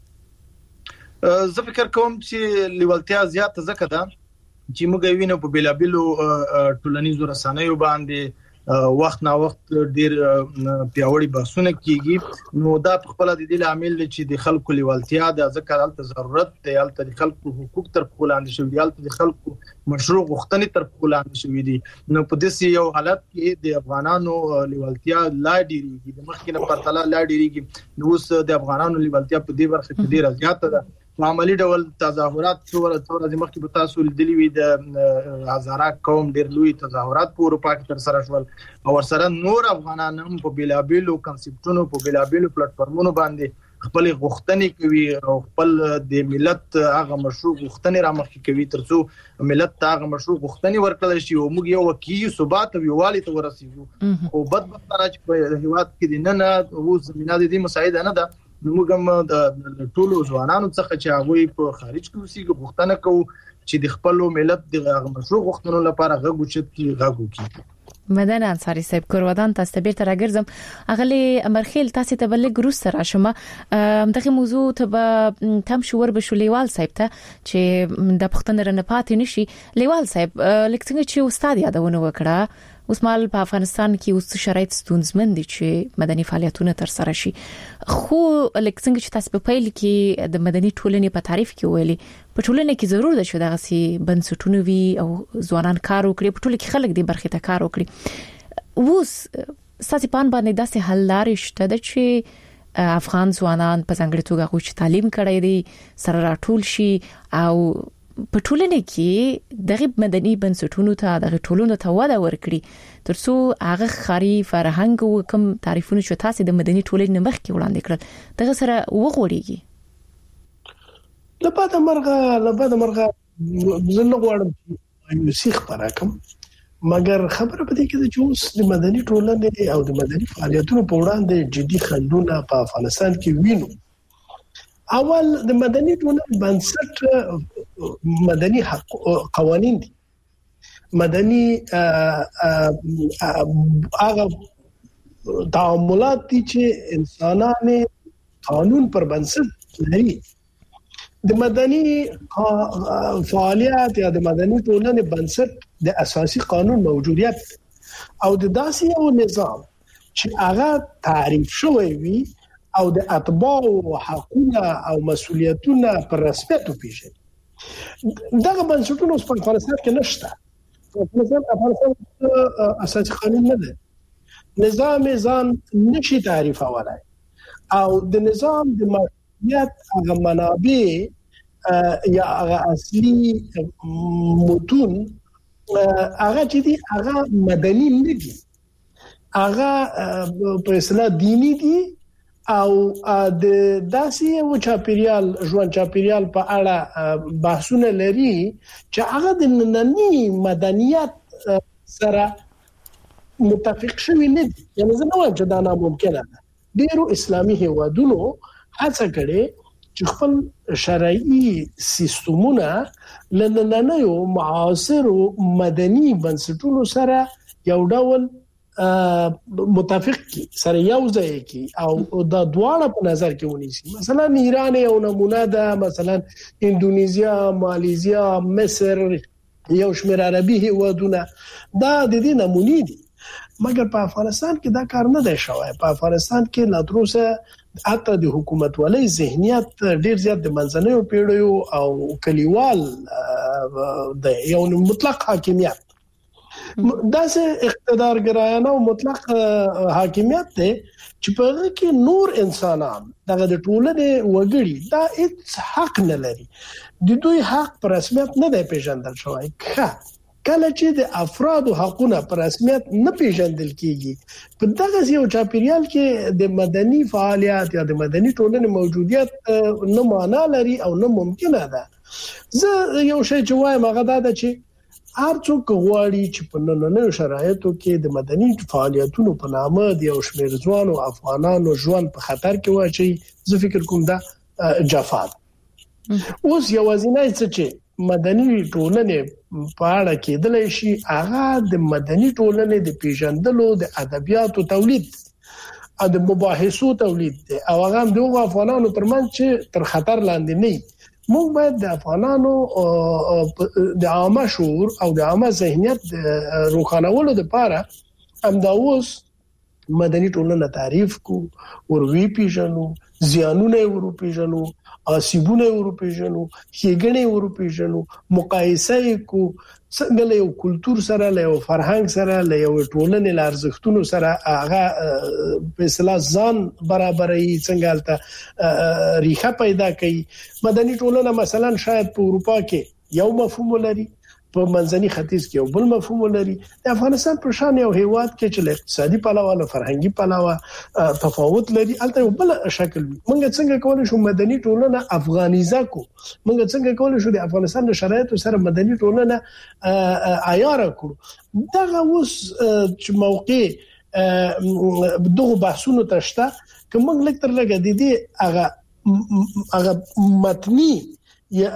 زه فکر کوم چې لیوالتیا زیات ځکه ده چې موږ وینو په بیلابلو ټولنیزو رسنیو باندې وخت نا وخت ډیر پیاوړي بحثونه کیږي نو دا په خپل د دې عامل چې د خلکو لیوالتیا د ذکر الته ضرورت دی الته د خلکو حقوق تر خلاندې شوی دی الته د خلکو مشروع غوښتنې تر خلاندې شوی دي نو په دې یو حالت کې د افغانانو لیوالتیا لا ډیریږي د مخکې په پرتله لا ډیریږي نو اوس د افغانانو لیوالتیا په دې برخه کې ډیره زیاته ده. معمولی ډول تظاهرات څوره ځمکه په تاسو لیدلی وي د هزاره قوم ډیر لوی تظاهرات په اروپا کې تر سره شول او ورسره نور افغانان هم په بیلابلو کنسپټونو په بیلابلو پلیټفارمونو باندې خپل غوښتنې کوي او خپل د ملت هغه مشروع غوښتنې رامخکې کوي ترڅو ملت هغه مشروع غوښتنې ورکړل شي او موږ یو واقعي ثبات او یووالي ته ورسیږو او بدبختانه چې په هیواد کې نه او زمينه د دې مساعده نه ده موږ هم د ټولو ځوانانو څخه چې هغه په خارج کې اوسېږي غوښتنه کوو چې د خپل ملت د مشروع غوښتنو لپاره غږ وکړي. مدن انصاري صاحب کورودان تاسو ته بیرته راګرځم اغلی امرخیل تاسو ته بل ګروس سره شمه دغه موضوع ته تم شور بشولیوال صاحب ته چې د پښتون رنه پاتې نشي لیوال صاحب لکه چې استاد یادونه وکړه اوس مال په افغانستان کې اوس شرایط ستونزمن دي چې مدني فعالیتونه تر سره شي خو لکه څنګه چې تاسو په پیل کې د مدني ټولنې په تعریف کې ویلي په ټولنه کې ضرور ده چې دغه سي بنسټونه وي او ځوانان کار وکړي په ټولنه کې خلک دې برخه ته کار وکړي اوس ساسي پان باندې داسې حل لارې شته چې افغان ځوانان په څنګه توګه غوښتل تعلیم کړي دي سره راټول شي او په ټولنه کې دغه مدني بنسټونو ته دغه ټولنو ته وده ورکړي ترڅو هغه خاري فرهنګ او کوم تعریفونه چې تاسو د مدني ټولنې مخکې وړاندې کړل دغه سره وغوړيږي. لباده مرغه زنه غواړم یو سیخ پراکم مګر خبره پدې کې چې اوس د مدني ټولنې او د مدني فعالیتونو په وړاندې جدي خنډونه په افغانستان کې وینو. اول د مدني ټولنې بنسټ مدني قوانين دي. مدني هغه تعاملات دي چې انسانانه قانون پر بنسټ لري. د مدني فعالیت یا د مدني ټولنې بنسټ د اساسي قانون موجودیت او د داسې یو نظام چې هغه تعریف شوی وي او د اتباع او حقوق او مسؤلیتونه پر رسمیت وپیژني. دغه بنسټونه په افغانستان کې نشته. افغانستان اساسي قانون نه ده. نظام ځان نشي تعریفولای او د نظام د مسؤلیت هغه منابع یا هغه اصلي متون هغه چې دي هغه مدني نه دي. هغه په اصطلاح دینی دي او د داسې او چاپیریال ژوند چاپیریال په اړه بحثونه لري چې هغه د نننی مدنیت سره متفق شوی نه دي. یعنی زه نه وایم چې دا ناممکنه ده. ډیرو اسلامي هیوادونو هڅه کړې چې خپل شرعي سیستمونه لنننیو معاصر مدني بنسټونو سره یو ډول متفق کی سره یو ځای کی او دا دواړه په نظر کې ونیسي. مثلا ایران یو نمونه ده، مثلا اندونیزیا، مالیزیا، مصر، یو شمېر عربي هیوادونه دا د دې نمونه دي. مګر په افغانستان کې دا کار نه دی شوی. په افغانستان کې لا تروسه حتی د حکومت ولې ذهنیت ډیر زیات د منځنیو پیړیو او کلیوال د یو مطلق حاکمیت داسې اقتدارګرایانه او مطلق حاکمیت ته چې په هغه کې نور انسانان دغه د ټولنې وګړي دا هیڅ حق نه لري. د دوی حق پر رسمیت نه دی پیژندل شوی. کله چې د افرادو حقونه پر رسمیت نه پیژندل کیږي په دغه یو چاپیریال کې د مدني فعالیت یا د مدني ټولنې موجودیت نه معنا لري او نه ممکنه ده. زه یو شی چې وایم هغه دا ده چې هر څوک غواړي چې په نننیو شرایطو کې د مدني فعالیتونو په نامه د یو شمېر ځوانو افغانانو ژوند په خطر کې واچي. زه فکر کوم دا جفا ده. اوس یوازینی څه چې مدني ټولنې په اړه کېدلی شي هغه د مدني ټولنې د پیژندلو د ادبیاتو تولید او د مباحثو تولید دی او هغه هم د افغانانو ترمنځ چې تر خطر لاندې نه. موږ باید د افغانانو د عامه شعور او د عامه ذهنیت روښانولو لپاره همدا اوس مدني ټولنه تعریف کو، وروي پیژنو، زیانونه ورو پیژنو، آسیبونه ورو پیژنو، ښېګڼې ورو پیژنو، مقایسه کو څنګه له یو کلچر سره، له یو فرهنګ سره، له یو ټولنې له ارزښتونو سره هغه په اصطلاح ځان برابرۍ څنګه الته ریښه پیدا کړي. مدني ټولنه مثلا شاید په اروپا کې یو مفهوم لري، په منځني ختیځ کې یو بل مفهوم لري. د افغانستان په شان یو هیواد کې چې له اقتصادي پلوه او فرهنګي پلوه تفاوت لري الته یو بل شکل وي. موږ څنګه کولای شو مدني ټولنه افغانیزه کو؟ موږ څنګه کولای شو د افغانستان د شرایطو سره مدني ټولنه عیار کړو؟ دغه اوس چې موقع دغه بحثونو تشته کوم موږ لکتر لګا د دې هغه متنی یا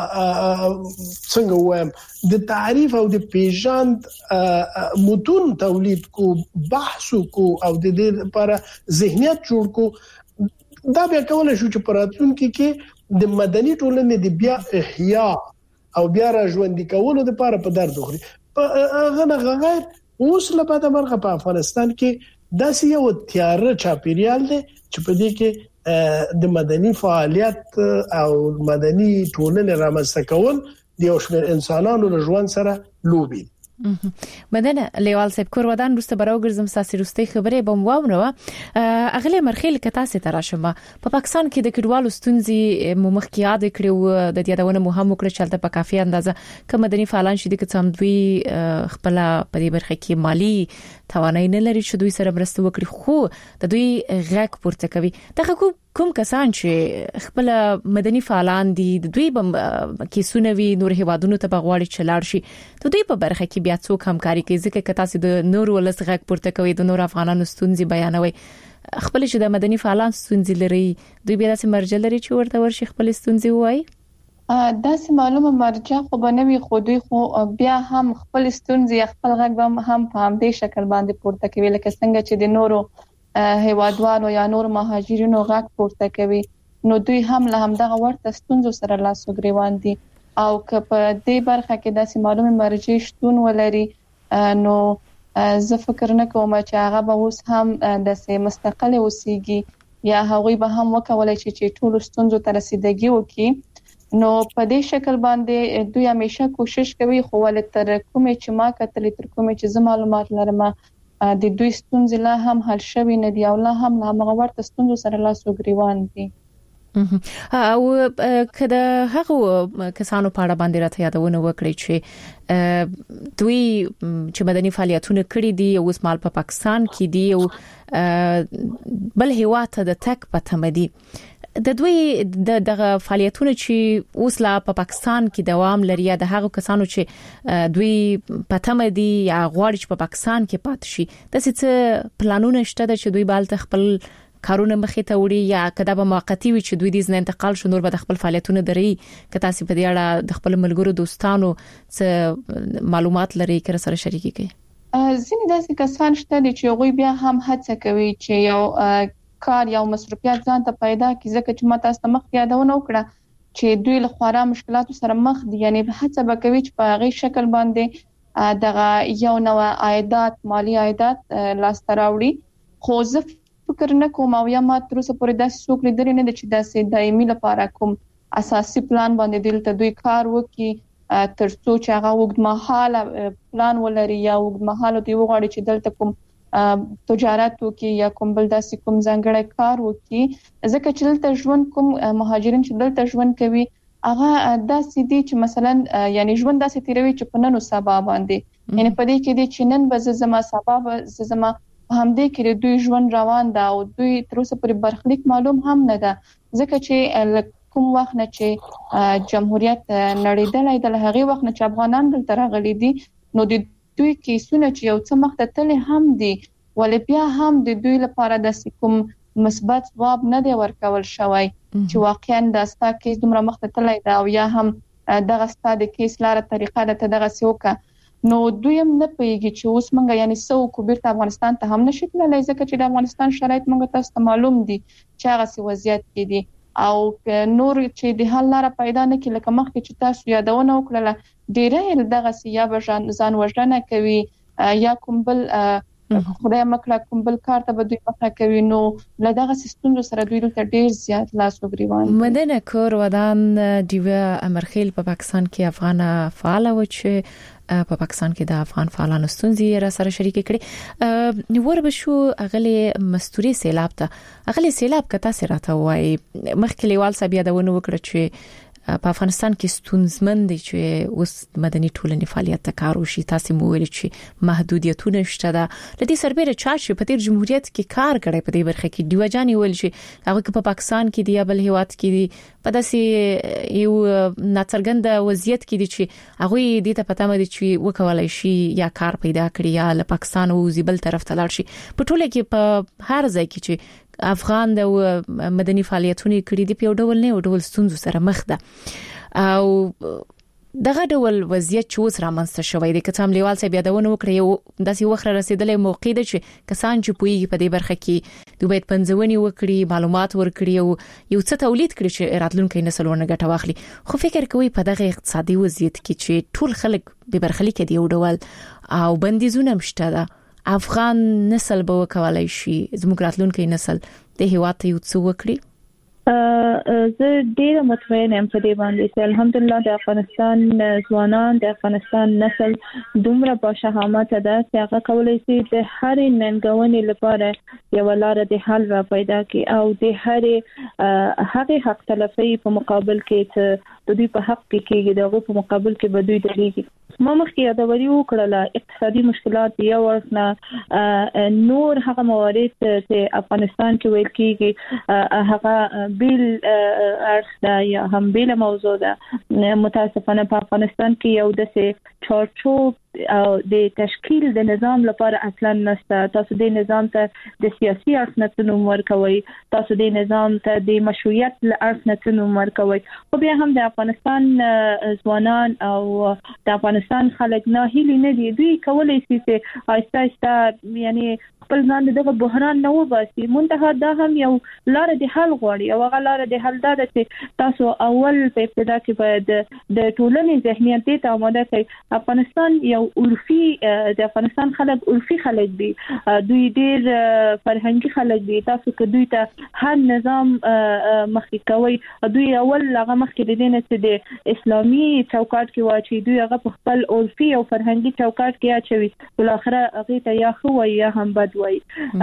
څنګه وایم د تعریف او د پیژند متون تولید کو، بحث کو او د دې لپاره ذهنیت جوړ کو. دا بیا کولای شو چې پراتونکو کې د مدني ټولنې د بیا احیا او بیا را ژوندۍ کولو لپاره په درد وخوري. هغه نه غیر اوس لپاره مرغه په افغانستان کې داسې یو تیار چاپیریال دی چې په دې کې د مدني فعالیت او مدني ټولنې رامنځته کول د یو شمېر انسانانو له ژوند سره لوبي. مدنه لیوال صاحب کور ودان روسته براوګرزم ساسي روستي خبرې بم واونو اغله مرخیل کتا سي تراشمه په پاکستان کې د کډوالو ستونزې مخکې یاد کړو د یادونه مهم وکړه چې په کافي اندازه کوم مدني فعالان شې د کتم دوی خپل په دې برخه کې مالی توانای نه لري چې دوی سره مرسته وکړي خو د دوی غږ پورته کوي دغه کوم کسان چې خپل مدني فعالان دي د دوی کې سونوي نور هوادونو ته بغواړي چلاړ شي د دوی په برخه کې بیا څوک همکاري کوي ځکه کتا سي د نور ولس غږ پورته کوي د نور افغانانو ستونزې بیانوي خپل چې د مدني فعالان ستونزې لري دوی بیا داسې مرجع لري چې ورته ورشي خپل ستونزې وایي داسې معلومه مرجع خو بنوي خو دوی خو بیا هم خپل ستونزې خپل غږ هم په همدې شکل باندې پورته کوي لکه څنګه چې د نورو هیوادوالو یا نور مهاجرینو غږ پورته کوي نو دوی هم له همدغه ورته ستونزو سره لاس وګریوان دي او که په دې برخه کې داسې معلومه مرجع شتون ولري نو زه فکر نه کوم چې هغه به اوس هم د مستقله اوسېږي یا هغوی به هم وکولای شي چې ټول ستونزو ته رسیدګي وکړي نو په دې شکل باندې دوی همیشه کوشش کوي خو ول تر کومه چې ما کتلې تر کومه چې زما معلومات لرم د دوی ستونزې لا هم حل شوی نه دی او لا هم هغه ورته ستونزو سره لاس وګریوان دي او کله هغه کسانو په اړه باندې راته یادونه وکړي چې دوی چې مدني فعالیتونه کړې دي او اوس مال په پاکستان کې دي او بل هیواد ته د تک پته مدي د دوی دغه فعالیتونه چې اوس لا په پاکستان کې دوام لري د هغو کسانو چې دوی پته مدي یا غواړي چې په پاکستان کې پات شي د څه پلانونه شته چې دوی بالته خپل کارونه مخې ته وړي یا کدا به موقتی وي چې دوی د ځنه انتقال شنور به خپل فعالیتونه دري که تاسو په دې اړه د خپل ملګرو دوستانو څه معلومات لري کړئ سره شریکي کوي ځینې داسې کسان شته چې غوي بیا هم هڅه کوي چې یو کار یا مصرفيات ځان ته پیدا کړي ځکه چې ماته است مخ یادونه وکړه چې دوی له خورا مشکلاتو سره مخ دي یعنی هڅه وکوي چې په هغه شکل باندې دغه یو نوع عایدات مالی عایدات لاس تراوړي خو زه فکر نه کوم او یا ما تر اوسه پورې داسې څوک لیدل نه چې داسې دایمي لپاره کوم اساسي پلان باندې دلته دوی کار وکړي تر څو چې هغه وګړمحاله پلان ولري یا وګړمحاله دی وغواړي چې دلته کوم تجارت وکي یا کوم بل داسې کوم ځانګړی کار وکي ځکه چې دلته ژوند کوم مهاجرین چې دلته ژوند کوي هغه داسې دي چې مثلا یعنی ژوند داسې تیروي چې په نن او سبا باندې یعنی په دې کې دي چې نن به زما سبا به زما همدې کې دوی ژوند روان ده او دوی تر اوسه پورې برخلیک معلوم هم نه ده ځکه چې کوم وخت نه چې جمهوریت نړیدلای د هغه وخت نه چې افغانان دلته راغلي دي نو د دوی کیسونه چې یو څه مخ ته تل هم دي ولې بیا هم د دوی لپاره د کوم مثبت ځواب نه دی ورکول شوی چې واقعا د استا کیس دومره مخ ته تلای دا او یا هم دغه ستاده کیس لاره طریقه د دغه سیوکا نو دوی هم نه پیږي چې اوس مونږ یعنی سو کو بیرته افغانستان ته هم نشي تللی ځکه چې د افغانستان شرایط مونږ ته معلوم دي چې هغه سی وضعیت کې دي او نور چې د حل لاره پیدا نه کړي لکه مخکې چې تاسو یادونه وکړه ډیره دغه سیا به ځان وژنه کوي یا کوم بل خدای مکړه کوم بل کار ته به دوی مخه کوي نو لدغه سیستم سره دوی ته ډیر زیات لاس وګریوان مدنه کور ودان دیو امرخیل په پاکستان کې افغان فعال و چې په پاکستان کې د افغان فعالانو ستونزې را سره شریک کړي نور به شو اغلی مستوري سیلاب ته اغلی سیلاب کته سره ته وای مخکې لیوال صاحب یادونه وکړه چې په افغانستان کې ستونزمن دي چې اوس مدني ټولنې فعالیت ته کار وشي تاسو مو ویل چې محدودیتونه شته ده لدې سربېره چا چې په تیر جمهوریت کې کار کړی په دې برخه کې دیوجاني ویل چې هغه په پاکستان کې دی بل هیواد کې دی په داسې یو ناڅرګند وضعیت کې دي چې هغه دې ته پته مده چې وکولای شي یا کار پیدا کړي یا له پاکستان او زیبل طرف ته لاړ شي په ټوله کې په هر ځای کې چې افغان د مدني فعالیتونه کړي دي په ډول نه ډول ستونزو سره مخ ده او دغه ډول وضعیت چې اوس رامنځته شوی دی که څوم لیوال صاحب یادونه وکړي یو داسې وخت رسیدلې موقع ده چې کسان چې پوي په دې برخه کې دوی باید پنځونی وکړي معلومات ورکړي او یو څه تولید کړي چې راتلونکي نسل ورنه ګټه واخلي خو فکر کوي په دغه اقتصادي وضعیت کې چې ټول خلک به برخلیک دي یو ډول او بندیزونه مشته ده افغان نسل به وکولای شي زموږ راتلونکي نسل د هیواد ته یو څه وکړي زه ډیره مطمئنه یم په دې باندې چې الحمدلله د افغانستان ځوانان د افغانستان نسل دومره با شهامت ده چې هغه کولای شي د هر ننګونې لپاره یو لار د حل را پیدا کړي او د هغه حق تلفي په مقابل کې چې د دوی په حق کې کېږي دغه په مقابل کې به دوی درېږي. ما مخکې یادوري وکړله اقتصادي مشکلات یو ورنه نور هغه موارد چې افغانستان کې ویل کېږي هغه بیل ارسدا یا هم بیل موضوع ده. متاسفانه په افغانستان کې یو داسې چارچوب او د تشکیل د نظام لپاره اصلا نشته. تاسو د نظام ته د سیاسي اړخ ورکوي، تاسو د نظام ته د مشروعیت اړخ ورکوي. خو بیا هم د افغانستان ځوانان او د افغانستان خلک نه هیلي نه دي. دوی کولای شي چې آهسته آهسته یعنی خپل ځان دغه بحران نه وباسي. منتها دا هم یو لار د حل غواړي او هغه لار د حل دا ده چې تاسو اول په ابتدا کې باید د ټولنې ذهنیت ته آماده کړئ. افغانستان یو عرفي د افغانستان خلک عرفي خلک دي، دوی ډیر فرهنګي خلک دي. تاسو که دوی ته هر نظام مخکې کوي دوی اول هغه مخکې د دې نه چې د اسلامي چوکاټ کې واچي دوی هغه په خپل عرفي او فرهنګي چوکاټ کې اچوي، بل اخره هغه ته یا خو یا هم بد وای.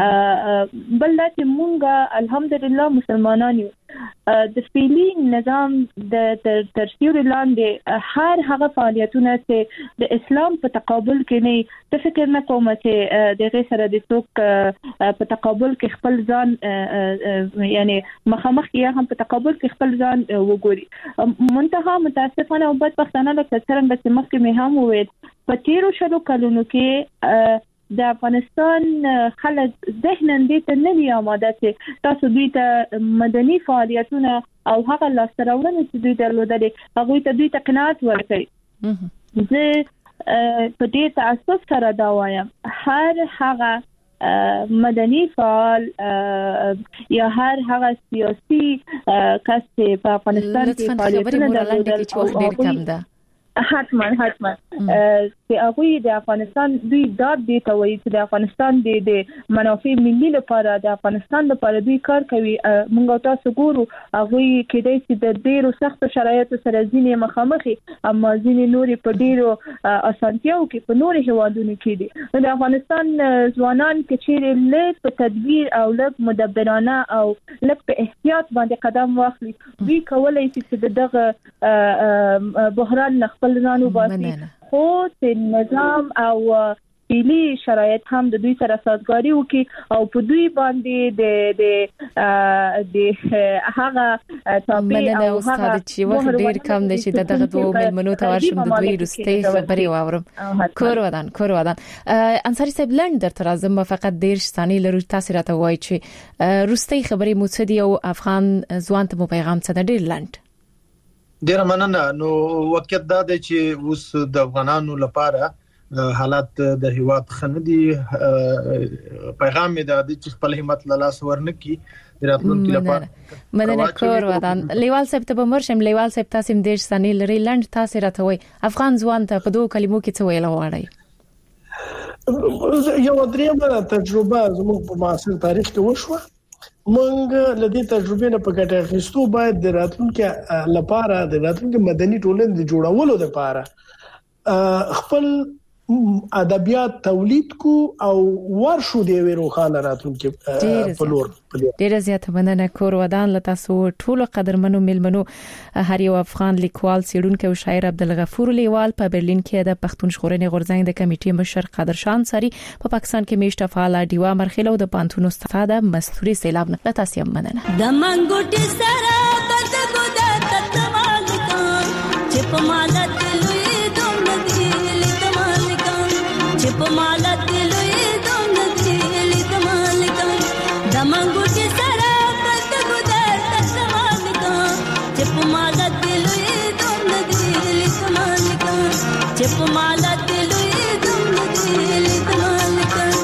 بل دا چې مونږه الحمدلله مسلمانان یو. د فعلی نظام د ترسیور لاندې هر هغه فعالیتونه چې د اسلام په تقابل کې نه، د فکر نه کوم چې د غیر سره د څوک په تقابل کې خپل ځان یعنی مخامخ یا هم په تقابل کې خپل ځان وګوري. منتها متاسفانه او بدبختانه لکه څنګه چې مخکې مې هم وویل په تیرو شلو کلونو کې د افغانستان خلک ذهناً دې ته نه دي آماده چې تاسو دوی ته مدني فعالیتونه او هغه لاسته راوړنې چې دوی درلودلې هغوی ته دوی ته قناعت ورکړي. زه په دې تاسف سره دا وایم هر هغه مدني فعال یا هر هغه سیاسي کس په افغانستان کې فعالیتونه درلودل حتما چې هغه د افغانستان دوی داد دی ته وایي چې د افغانستان د منافع ملي لپاره د افغانستان لپاره دوی کار کوي. موږ تاسو ګورو هغه کېدای چې د ډیرو سخت شرایطو سره ځینې مخامخي اما ځینې نورې په ډیرو اسانتیاو کې په نورې هوادونو کې دي. د افغانستان ځوانان کې چې له په تدبیر او له مدبرانه او له په احتیاط باندې قدم واخلي دوی کولای شي چې دغه بحران خپل ځان وباسي. خو د نظام او فعلی شرایط هم د دوی سره سازګاری وکړي او په دوی باندې د هغه تابع او هغه چې وخت ډیر کم دی چې دغه دوه ملمنو ته ورشم د دوی رستي خبري واورم. کور ودان انصاری صاحب لند در ترازم فقط ډیر ثانیې لرو تاسو راته وایي چې رستي خبري متصدی او افغان ځوان ته پیغام څه د ډیر لند. ډیر مننه. نو وقت دا دی چې اوس د افغانانو لپاره حالات د هیواد خندي پیغام می دا چې خپل همت له لاس ورنکي راتلونکي لپاره مننه. کور ودان لیوال صاحب ته بمرشم. لیوال صاحب تاسو ډیر ثانیې لري لند تاسو راته وایي افغان ځوان ته په دوه کلمو کې څه ویل غواړي؟ یو درېمه تجربه زموږ په معاصر تاریخ کې وشوه. موږ لدې تجربې نه په ګټه اخیستو باید د راتلونکي لپاره د راتلونکي مدني ټولنې د جوړولو لپاره خپل ادبیات تولید کو او ورشو دی وروخانه راتلونکي په لور. ډیره زیاته مننه. کور ودان لته سو ټولو قدرمنو ملمنو هر یو افغان لیکوال سیډونکو او شاعر عبدالغفور لیوال په برلین کې د پښتون ژغورنې غورځنګ د کمیټې مشر قادرشان ساری په پاکستان کې میشته فعال دیوا مرخیلو د پانتونو استفاده مستوري سیلاب نه تاسو مننه. د منګوټي سره بد ګودا تتمال کان چې په مالت لوی دوم دی لیکمال کان چې په مالت لوی دوم دی لیکمال کان د منګوټي سره بد ګودا تتمال کان چې په مالت لوی دوم دی لیکمال کان چې په مالت لوی دوم دی لیکمال کان.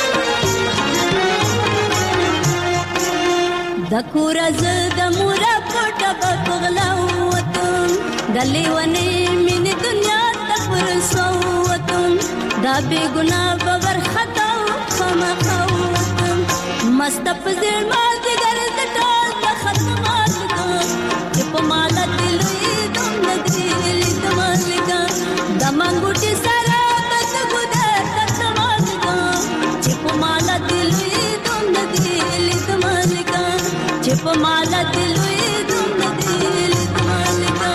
د کورز د مرب غوټه بغلا وتم دلی ونی من دنیا تپر سوتم دا بی گناه باور خطا خمخوتم مست پزړ ما جګر د ټول ختمات کو چې په مال دلوي دوم ندی لیدمالګا د منګوټي سره بس ګدر ختمات کو چې په مال دلوي دوم ندی لیدمالګا چې په مال دلوي دوم ندی لیدمالګا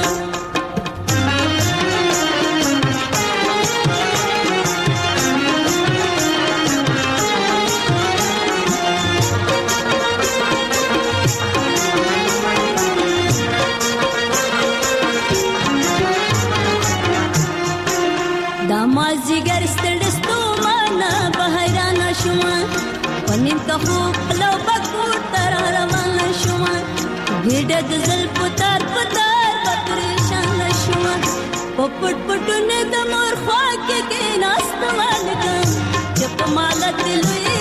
مازیګر ستړستو معنا بهران شوم پنیم کا خوب لو بکور تر روان شوم ګډ د زل پتار پتار پریشان شوم پپټ پټونه د مور خوا کې ناست مالګ چپ مال دلوي